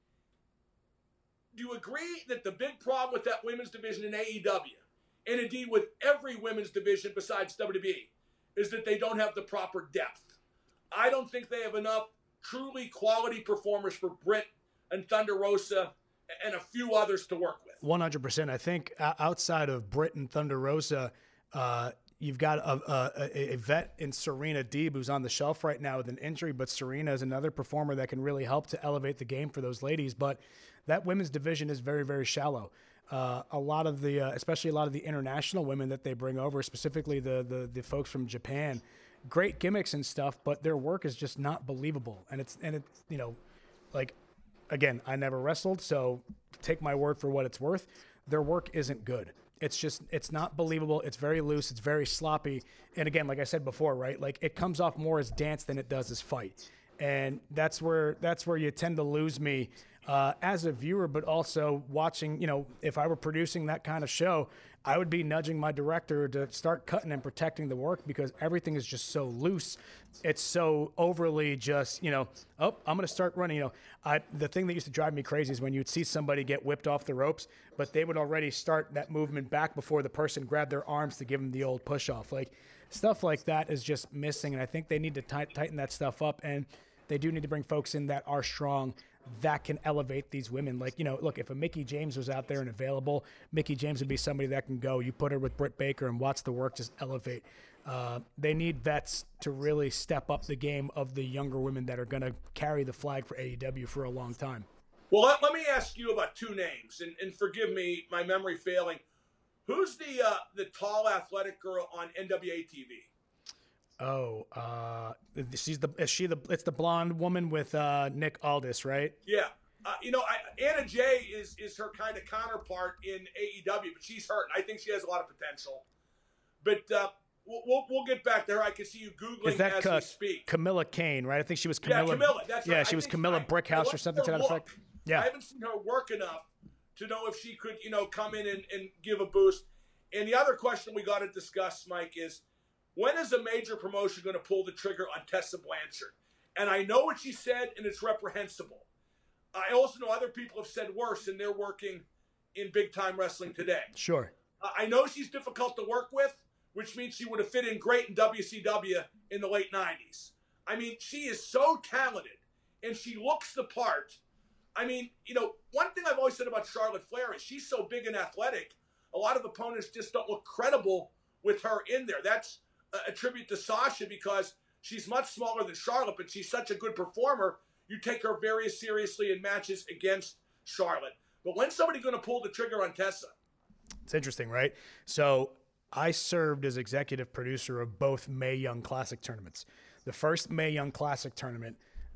do you agree that the big problem with that women's division in A E W, and indeed with every women's division besides W W E, is that they don't have the proper depth? I don't think they have enough truly quality performers for Britt and Thunder Rosa and a few others to work with. one hundred percent. I think uh, outside of Britt and Thunder Rosa, uh, you've got a, a, a vet in Serena Deeb who's on the shelf right now with an injury, but Serena is another performer that can really help to elevate the game for those ladies. But that women's division is very, very shallow. Uh, a lot of the, uh, especially a lot of the international women that they bring over, specifically the, the the folks from Japan, great gimmicks and stuff, but their work is just not believable. And it's and it you know, like again, I never wrestled, so take my word for what it's worth. Their work isn't good. It's just, it's not believable. It's very loose. It's very sloppy. And again, like I said before, right? Like it comes off more as dance than it does as fight. And that's where, that's where you tend to lose me uh, as a viewer, but also watching, you know, if I were producing that kind of show, I would be nudging my director to start cutting and protecting the work because everything is just so loose. It's so overly just, you know, oh, I'm going to start running. You know, I, the thing that used to drive me crazy is when you'd see somebody get whipped off the ropes, but they would already start that movement back before the person grabbed their arms to give them the old push off. Like stuff like that is just missing. And I think they need to t- tighten that stuff up. And they do need to bring folks in that are strong, that can elevate these women. Like, you know, look, if a Mickie James was out there and available, Mickie James would be somebody that can go. You put her with Britt Baker and watch the work just elevate. Uh, they need vets to really step up the game of the younger women that are going to carry the flag for A E W for a long time. Well, let, let me ask you about two names, and, and forgive me, my memory failing. Who's the uh, the tall, athletic girl on N W A T V? Oh, uh, she's the is she the it's the blonde woman with uh, Nick Aldis, right? Yeah, uh, you know, I, Anna Jay is is her kind of counterpart in A E W, but she's hurt. I think she has a lot of potential. But uh, we'll, we'll we'll get back to her. I can see you googling Is that as Ca- we speak. Camilla Kane, right? I think she was Camilla. Yeah, Camilla. That's yeah, right. she I was think Camilla I- Brickhouse I or something to her that look. effect. Yeah, I haven't seen her work enough to know if she could, you know, come in and, and give a boost. And the other question we got to discuss, Mike, is when is a major promotion going to pull the trigger on Tessa Blanchard? And I know what she said, and it's reprehensible. I also know other people have said worse, and they're working in big-time wrestling today. sure. Uh, I know she's difficult to work with, which means she would have fit in great in W C W in the late nineties. I mean, she is so talented, and she looks the part. I mean, you know, one thing I've always said about Charlotte Flair is she's so big and athletic, a lot of opponents just don't look credible with her in there. That's a, a tribute to Sasha because she's much smaller than Charlotte, but she's such a good performer. You take her very seriously in matches against Charlotte. But when's somebody going to pull the trigger on Tessa? It's interesting, right? So I served as executive producer of both Mae Young Classic tournaments. The first Mae Young Classic tournament,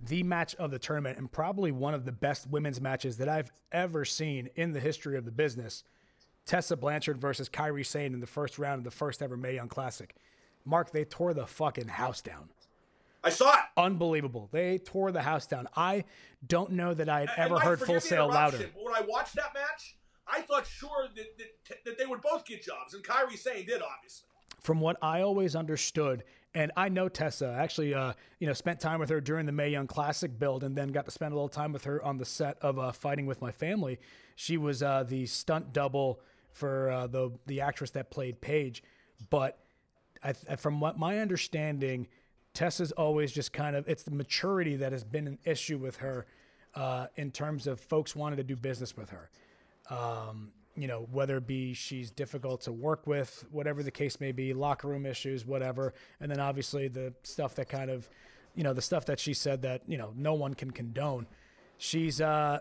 the match of the tournament and probably one of the best women's matches that I've ever seen in the history of the business. Tessa Blanchard versus Kairi Sane in the first round of the first ever Mae Young Classic. Mark, they tore the fucking house down. I saw it. Unbelievable. They tore the house down. I don't know that I had And ever Mike, heard forgive Full the Sail louder. interruption, but when I watched that match, I thought sure that, that, that they would both get jobs, and Kairi Sane did, obviously. From what I always understood, and I know Tessa, I actually, uh, you know, spent time with her during the Mae Young Classic build and then got to spend a little time with her on the set of uh, Fighting With My Family. She was uh, the stunt double for uh, the, the actress that played Paige. But I, from what my understanding, Tessa's always just kind of, it's the maturity that has been an issue with her uh, in terms of folks wanting to do business with her. Um, you know, whether it be she's difficult to work with, whatever the case may be, locker room issues, whatever. And then obviously the stuff that kind of, you know, the stuff that she said that, you know, no one can condone. She's, uh,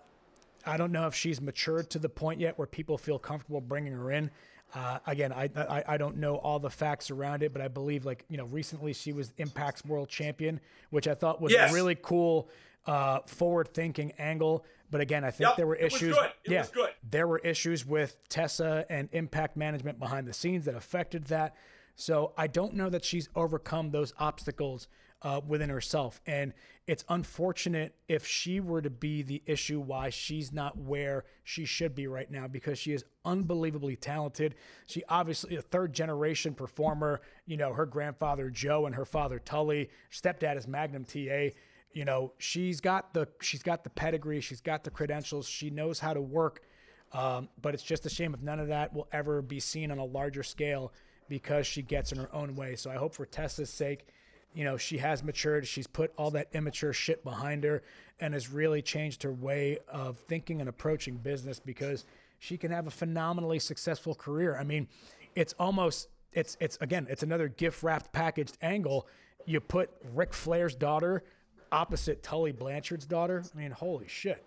I don't know if she's matured to the point yet where people feel comfortable bringing her in. Uh, again, I, I I don't know all the facts around it, but I believe, like, you know, recently she was Impact's world champion, which I thought was Yes. a really cool, uh, forward-thinking angle. But again, I think Yep, there were it was issues. good. It yeah, was good. there were issues with Tessa and Impact management behind the scenes that affected that. So I don't know that she's overcome those obstacles uh, within herself. And it's unfortunate if she were to be the issue why she's not where she should be right now, because she is unbelievably talented. She obviously a third generation performer. You know, her grandfather Joe and her father Tully, stepdad is Magnum T A. You know, she's got the she's got the pedigree, she's got the credentials, she knows how to work. Um, but it's just a shame if none of that will ever be seen on a larger scale because she gets in her own way. So I hope for Tessa's sake, you know, she has matured. She's put all that immature shit behind her and has really changed her way of thinking and approaching business, because she can have a phenomenally successful career. I mean, it's almost, it's, it's again, it's another gift wrapped packaged angle. You put Ric Flair's daughter opposite Tully Blanchard's daughter. I mean, holy shit.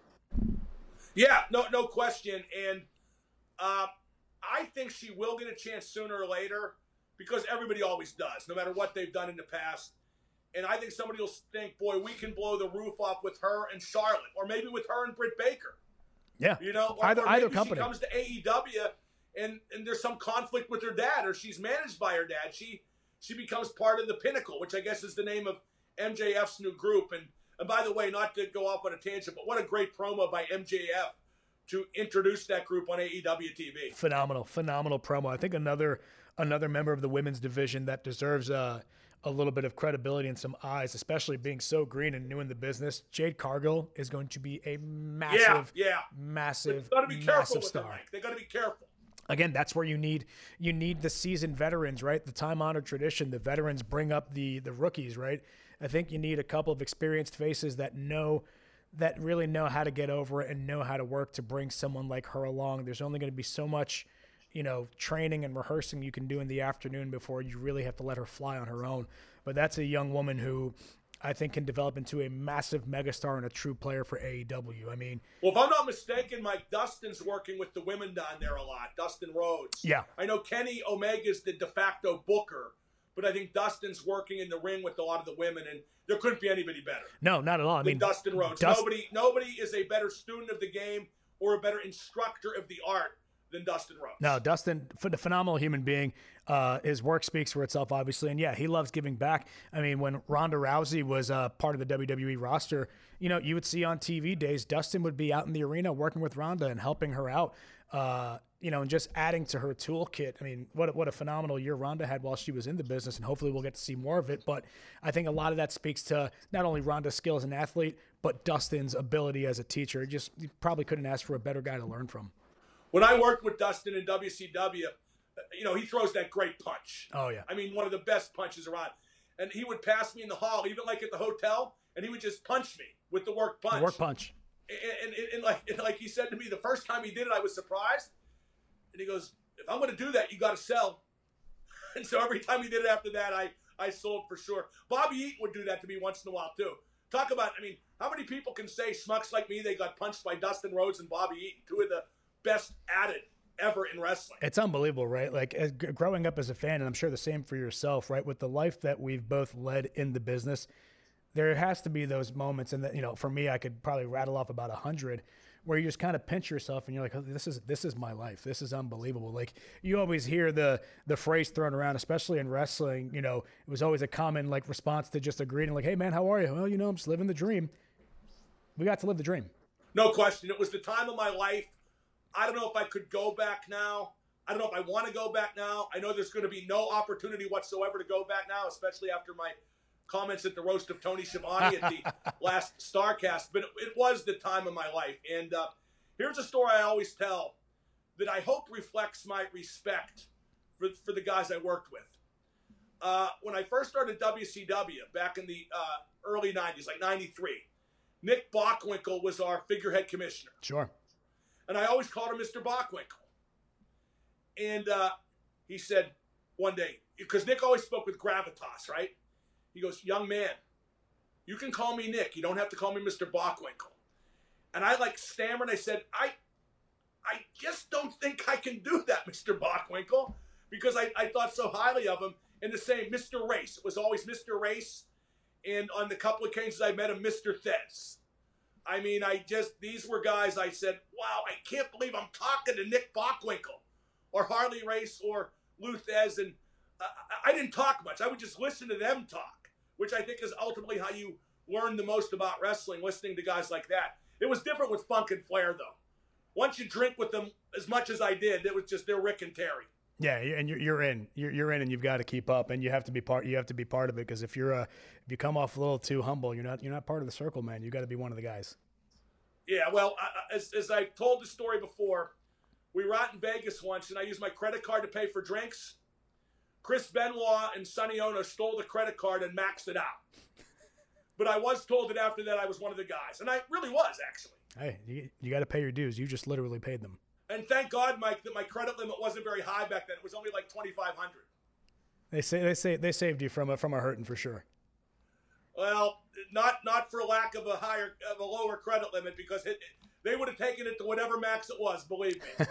Yeah, no, no question. And uh, I think she will get a chance sooner or later, because everybody always does, no matter what they've done in the past. And I think somebody will think, boy, we can blow the roof off with her and Charlotte, or maybe with her and Britt Baker. Yeah, you know, or, either or maybe either company. She comes to A E W and and there's some conflict with her dad, or she's managed by her dad. She she becomes part of the Pinnacle, which I guess is the name of M J F's new group. And, and by the way, not to go off on a tangent, but what a great promo by M J F to introduce that group on A E W T V. Phenomenal, phenomenal promo. I think another another member of the women's division that deserves uh, a little bit of credibility and some eyes, especially being so green and new in the business. Jade Cargill is going to be a massive, yeah, yeah. massive, They've got to be careful massive with star. them, Mike. They got to be careful. Again, that's where you need you need the seasoned veterans, right? The time-honored tradition. The veterans bring up the the rookies, right? I think you need a couple of experienced faces that know, that really know how to get over it and know how to work to bring someone like her along. There's only going to be so much, you know, training and rehearsing you can do in the afternoon before you really have to let her fly on her own. But that's a young woman who I think can develop into a massive megastar and a true player for A E W. I mean, well, if I'm not mistaken, Mike, Dustin's working with the women down there a lot. Dustin Rhodes. Yeah. I know Kenny Omega's the de facto booker, but I think Dustin's working in the ring with a lot of the women, and there couldn't be anybody better. No, not at all. I than mean, Dustin Rhodes. Dust- nobody, nobody is a better student of the game or a better instructor of the art than Dustin Rhodes. No, Dustin, a phenomenal human being. Uh, his work speaks for itself, obviously. And yeah, he loves giving back. I mean, when Ronda Rousey was uh, part of the W W E roster, you know, you would see on T V days, Dustin would be out in the arena working with Ronda and helping her out, uh, you know, and just adding to her toolkit. I mean, what, what a phenomenal year Ronda had while she was in the business, and hopefully we'll get to see more of it. But I think a lot of that speaks to not only Ronda's skill as an athlete, but Dustin's ability as a teacher. It just, you probably couldn't ask for a better guy to learn from. When I worked with Dustin in W C W, you know, he throws that great punch. Oh, yeah. I mean, one of the best punches around. And he would pass me in the hall, even like at the hotel, and he would just punch me with the work punch. The work punch. And, and, and like, and like he said to me, the first time he did it, I was surprised. And he goes, if I'm going to do that, you got to sell. And so every time he did it after that, I, I sold for sure. Bobby Eaton would do that to me once in a while, too. Talk about, I mean, how many people can say schmucks like me, they got punched by Dustin Rhodes and Bobby Eaton, two of the best at it ever in wrestling. It's unbelievable, right? Like as, growing up as a fan, and I'm sure the same for yourself, right? With the life that we've both led in the business, there has to be those moments, and that, you know, for me, I could probably rattle off about a hundred, where you just kind of pinch yourself and you're like, oh, this is this is my life. This is unbelievable. Like, you always hear the the phrase thrown around, especially in wrestling. You know, it was always a common like response to just a greeting, like, hey man, how are you? Well, you know, I'm just living the dream. We got to live the dream. No question. It was the time of my life. I don't know if I could go back now. I don't know if I want to go back now. I know there's going to be no opportunity whatsoever to go back now, especially after my comments at the roast of Tony Schiavone at the last StarCast. But it, it was the time of my life. And uh, here's a story I always tell that I hope reflects my respect for, for the guys I worked with. Uh, when I first started W C W back in the uh, early nineties, like ninety-three, Nick Bockwinkel was our figurehead commissioner. Sure. And I always called him Mister Bockwinkel. And uh, he said one day, because Nick always spoke with gravitas, right? He goes, young man, you can call me Nick. You don't have to call me Mister Bockwinkel. And I like stammered. I said, I I just don't think I can do that, Mister Bockwinkel, because I, I thought so highly of him. And the same, Mister Race. It was always Mister Race. And on the couple of occasions I met him, Mister Thez. I mean, I just, these were guys I said, wow, I can't believe I'm talking to Nick Bockwinkel or Harley Race or Lou Thez. And uh, I didn't talk much. I would just listen to them talk, which I think is ultimately how you learn the most about wrestling, listening to guys like that. It was different with Funk and Flair, though. Once you drink with them as much as I did, it was just, they're Rick and Terry. Yeah, and you're you're in, you're you're in, and you've got to keep up, and you have to be part. You have to be part of it, because if you're a, if you come off a little too humble, you're not you're not part of the circle, man. You got to be one of the guys. Yeah, well, I, as as I told the story before, we were out in Vegas once, and I used my credit card to pay for drinks. Chris Benoit and Sonny Ono stole the credit card and maxed it out. But I was told that after that I was one of the guys, and I really was, actually. Hey, you, you got to pay your dues. You just literally paid them. And thank God, Mike, that my credit limit wasn't very high back then. It was only like twenty-five hundred. They say they say they saved you from a from a hurting for sure. Well, not not for lack of a higher of a lower credit limit, because it, they would have taken it to whatever max it was. Believe me.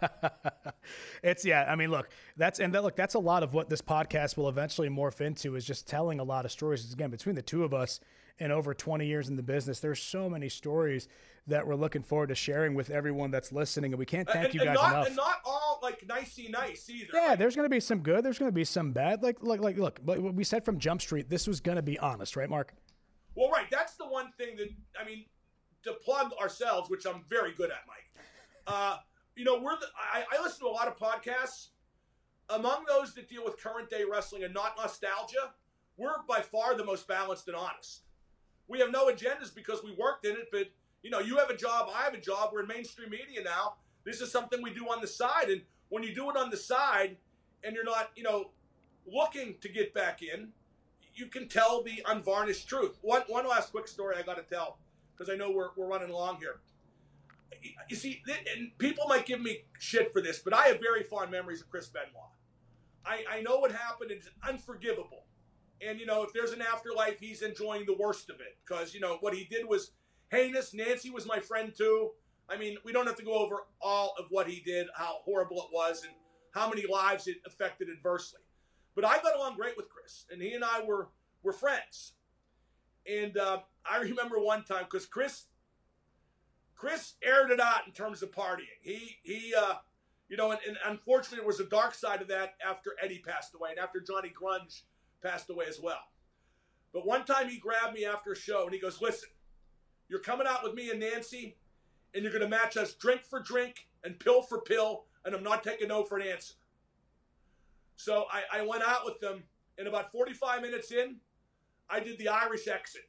It's yeah. I mean, look, that's and that, look, that's a lot of what this podcast will eventually morph into, is just telling a lot of stories. Again, between the two of us and over twenty years in the business, there's so many stories that we're looking forward to sharing with everyone that's listening, and we can't thank and, you and guys not, enough. And not all like nicey nice either. Yeah, like, there's going to be some good. There's going to be some bad. Like, like, like, look, like what we said from Jump Street, this was going to be honest, right, Mark? Well, right. That's the one thing that, I mean, to plug ourselves, which I'm very good at, Mike. Uh, you know, we're the, I, I listen to a lot of podcasts. Among those that deal with current day wrestling and not nostalgia, we're by far the most balanced and honest. We have no agendas because we worked in it, but you know, you have a job, I have a job. We're in mainstream media now. This is something we do on the side. And when you do it on the side and you're not, you know, looking to get back in, you can tell the unvarnished truth. One one last quick story I got to tell, because I know we're, we're running along here. You see, and people might give me shit for this, but I have very fond memories of Chris Benoit. I, I know what happened. It's unforgivable. And, you know, if there's an afterlife, he's enjoying the worst of it. Because, you know, what he did was heinous. Nancy was my friend, too. I mean, we don't have to go over all of what he did, how horrible it was, and how many lives it affected adversely. But I got along great with Chris, and he and I were, were friends. And uh, I remember one time, because Chris, Chris aired it out in terms of partying. He, he uh, you know, and, and unfortunately, there was a dark side of that after Eddie passed away and after Johnny Grunge passed away as well. But one time he grabbed me after a show and he goes, listen, you're coming out with me and Nancy and you're going to match us drink for drink and pill for pill, and I'm not taking no for an answer. So I, I went out with them, and about forty-five minutes in, I did the Irish exit.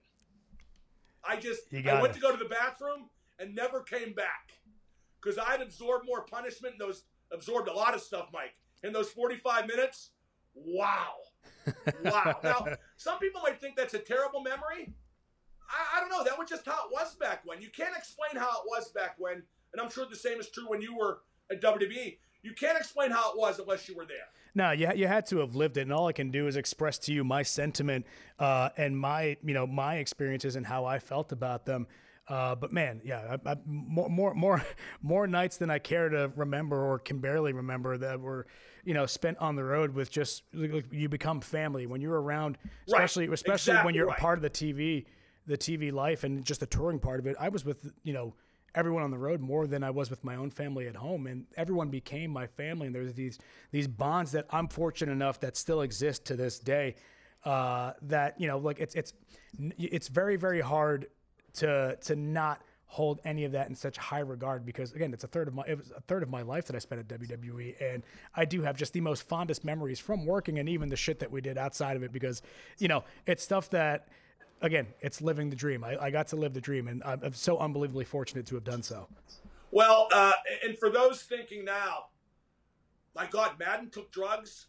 I just, I went it. to go to the bathroom and never came back because I'd absorbed more punishment and those absorbed a lot of stuff, Mike. In those forty-five minutes, wow. Wow. Now, some people might think that's a terrible memory. I, I don't know. That was just how it was back when. You can't explain how it was back when, and I'm sure the same is true when you were at W W E. You can't explain how it was unless you were there. No, you, you had to have lived it, and all I can do is express to you my sentiment uh, and my, you know, my experiences and how I felt about them. Uh, but man, yeah, I, I, more, more, more, more nights than I care to remember or can barely remember that were, you know, spent on the road with just like, you become family when you're around, especially, right. especially exactly when you're right. a part of the T V, the T V life and just the touring part of it. I was with, you know, everyone on the road more than I was with my own family at home, and everyone became my family. And there's these, these bonds that I'm fortunate enough that still exist to this day. Uh, that, you know, like it's, it's, it's very, very hard to, to not hold any of that in such high regard, because again, it's a third of my, it was a third of my life that I spent at W W E. And I do have just the most fondest memories from working and even the shit that we did outside of it, because, you know, it's stuff that, again, it's living the dream. I, I got to live the dream, and I'm, I'm so unbelievably fortunate to have done so. Well, uh, and for those thinking now, my God, Madden took drugs.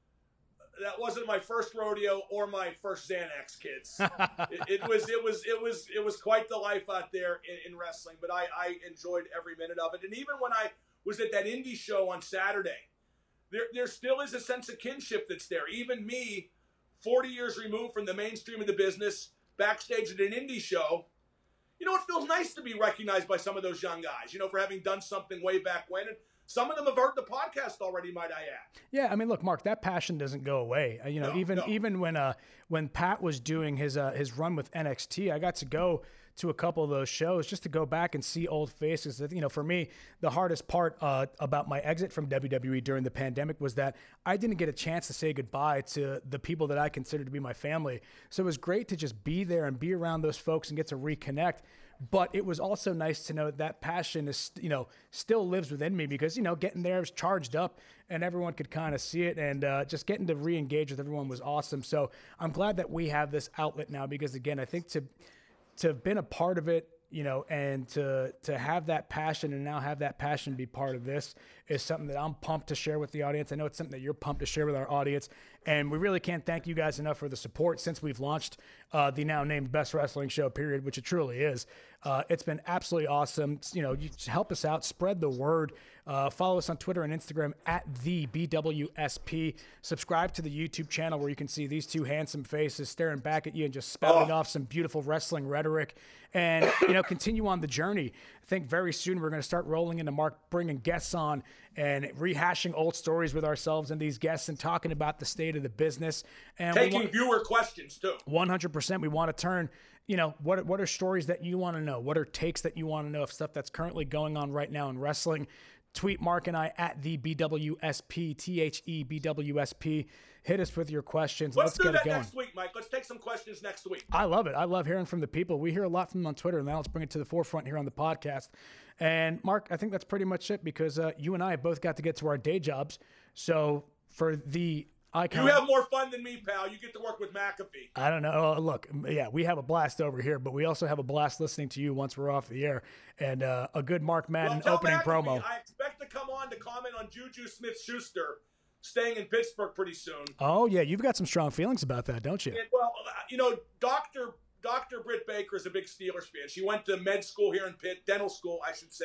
That wasn't my first rodeo or my first Xanax, kids. it, it was, it was, it was, it was quite the life out there in, in wrestling. But I, I enjoyed every minute of it. And even when I was at that indie show on Saturday, there, there still is a sense of kinship that's there. Even me, forty years removed from the mainstream of the business, backstage at an indie show, you know, it feels nice to be recognized by some of those young guys, you know, for having done something way back when. And some of them have heard the podcast already, might I add. Yeah, I mean, look, Mark, that passion doesn't go away. Uh, you know, No, even no. even when uh when Pat was doing his uh, his run with N X T, I got to go to a couple of those shows just to go back and see old faces. You know, for me, the hardest part uh, about my exit from W W E during the pandemic was that I didn't get a chance to say goodbye to the people that I consider to be my family. So it was great to just be there and be around those folks and get to reconnect. But it was also nice to know that, that passion is, you know, still lives within me, because, you know, getting there was charged up and everyone could kind of see it, and uh, just getting to re-engage with everyone was awesome. So I'm glad that we have this outlet now, because again, I think to, to have been a part of it, you know, and to, to have that passion and now have that passion be part of this is something that I'm pumped to share with the audience. I know it's something that you're pumped to share with our audience, and we really can't thank you guys enough for the support since we've launched uh, the now named Best Wrestling Show, period, which it truly is. Uh, it's been absolutely awesome. You know, you help us out, spread the word. Uh, follow us on Twitter and Instagram at the B W S P. Subscribe to the YouTube channel where you can see these two handsome faces staring back at you and just spouting oh. off some beautiful wrestling rhetoric. And, you know, continue on the journey. I think very soon we're going to start rolling into Mark bringing guests on and rehashing old stories with ourselves and these guests and talking about the state of the business. And taking want, viewer questions, too. one hundred percent. We want to turn, you know, what, what are stories that you want to know? What are takes that you want to know of stuff that's currently going on right now in wrestling? Tweet Mark and I at the B W S P, T H E B W S P. Hit us with your questions. Let's, Let's do get that it going. next week, Mike. Let's take some questions next week. I love it. I love hearing from the people. We hear a lot from them on Twitter, and now let's bring it to the forefront here on the podcast. And Mark, I think that's pretty much it, because uh, you and I both got to get to our day jobs. So for the icon, you have more fun than me, pal. You get to work with McAfee. I don't know. Uh, look, yeah, we have a blast over here, but we also have a blast listening to you once we're off the air. And uh, a good Mark Madden well, opening McAfee, promo. I expect to come on to comment on Juju Smith-Schuster staying in Pittsburgh pretty soon. Oh, yeah, you've got some strong feelings about that, don't you? And, well, you know, Doctor Doctor Britt Baker is a big Steelers fan. She went to med school here in Pitt, dental school, I should say.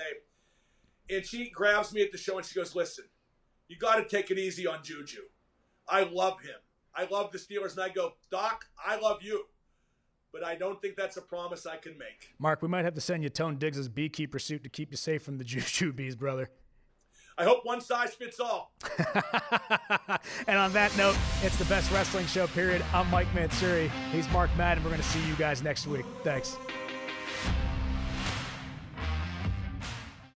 And she grabs me at the show and she goes, listen, you got to take it easy on Juju. I love him. I love the Steelers. And I go, Doc, I love you. But I don't think that's a promise I can make. Mark, we might have to send you Tone Diggs' beekeeper suit to keep you safe from the Juju bees, brother. I hope one size fits all. And on that note, it's the Best Wrestling Show, period. I'm Mike Mansuri. He's Mark Madden. We're going to see you guys next week. Thanks.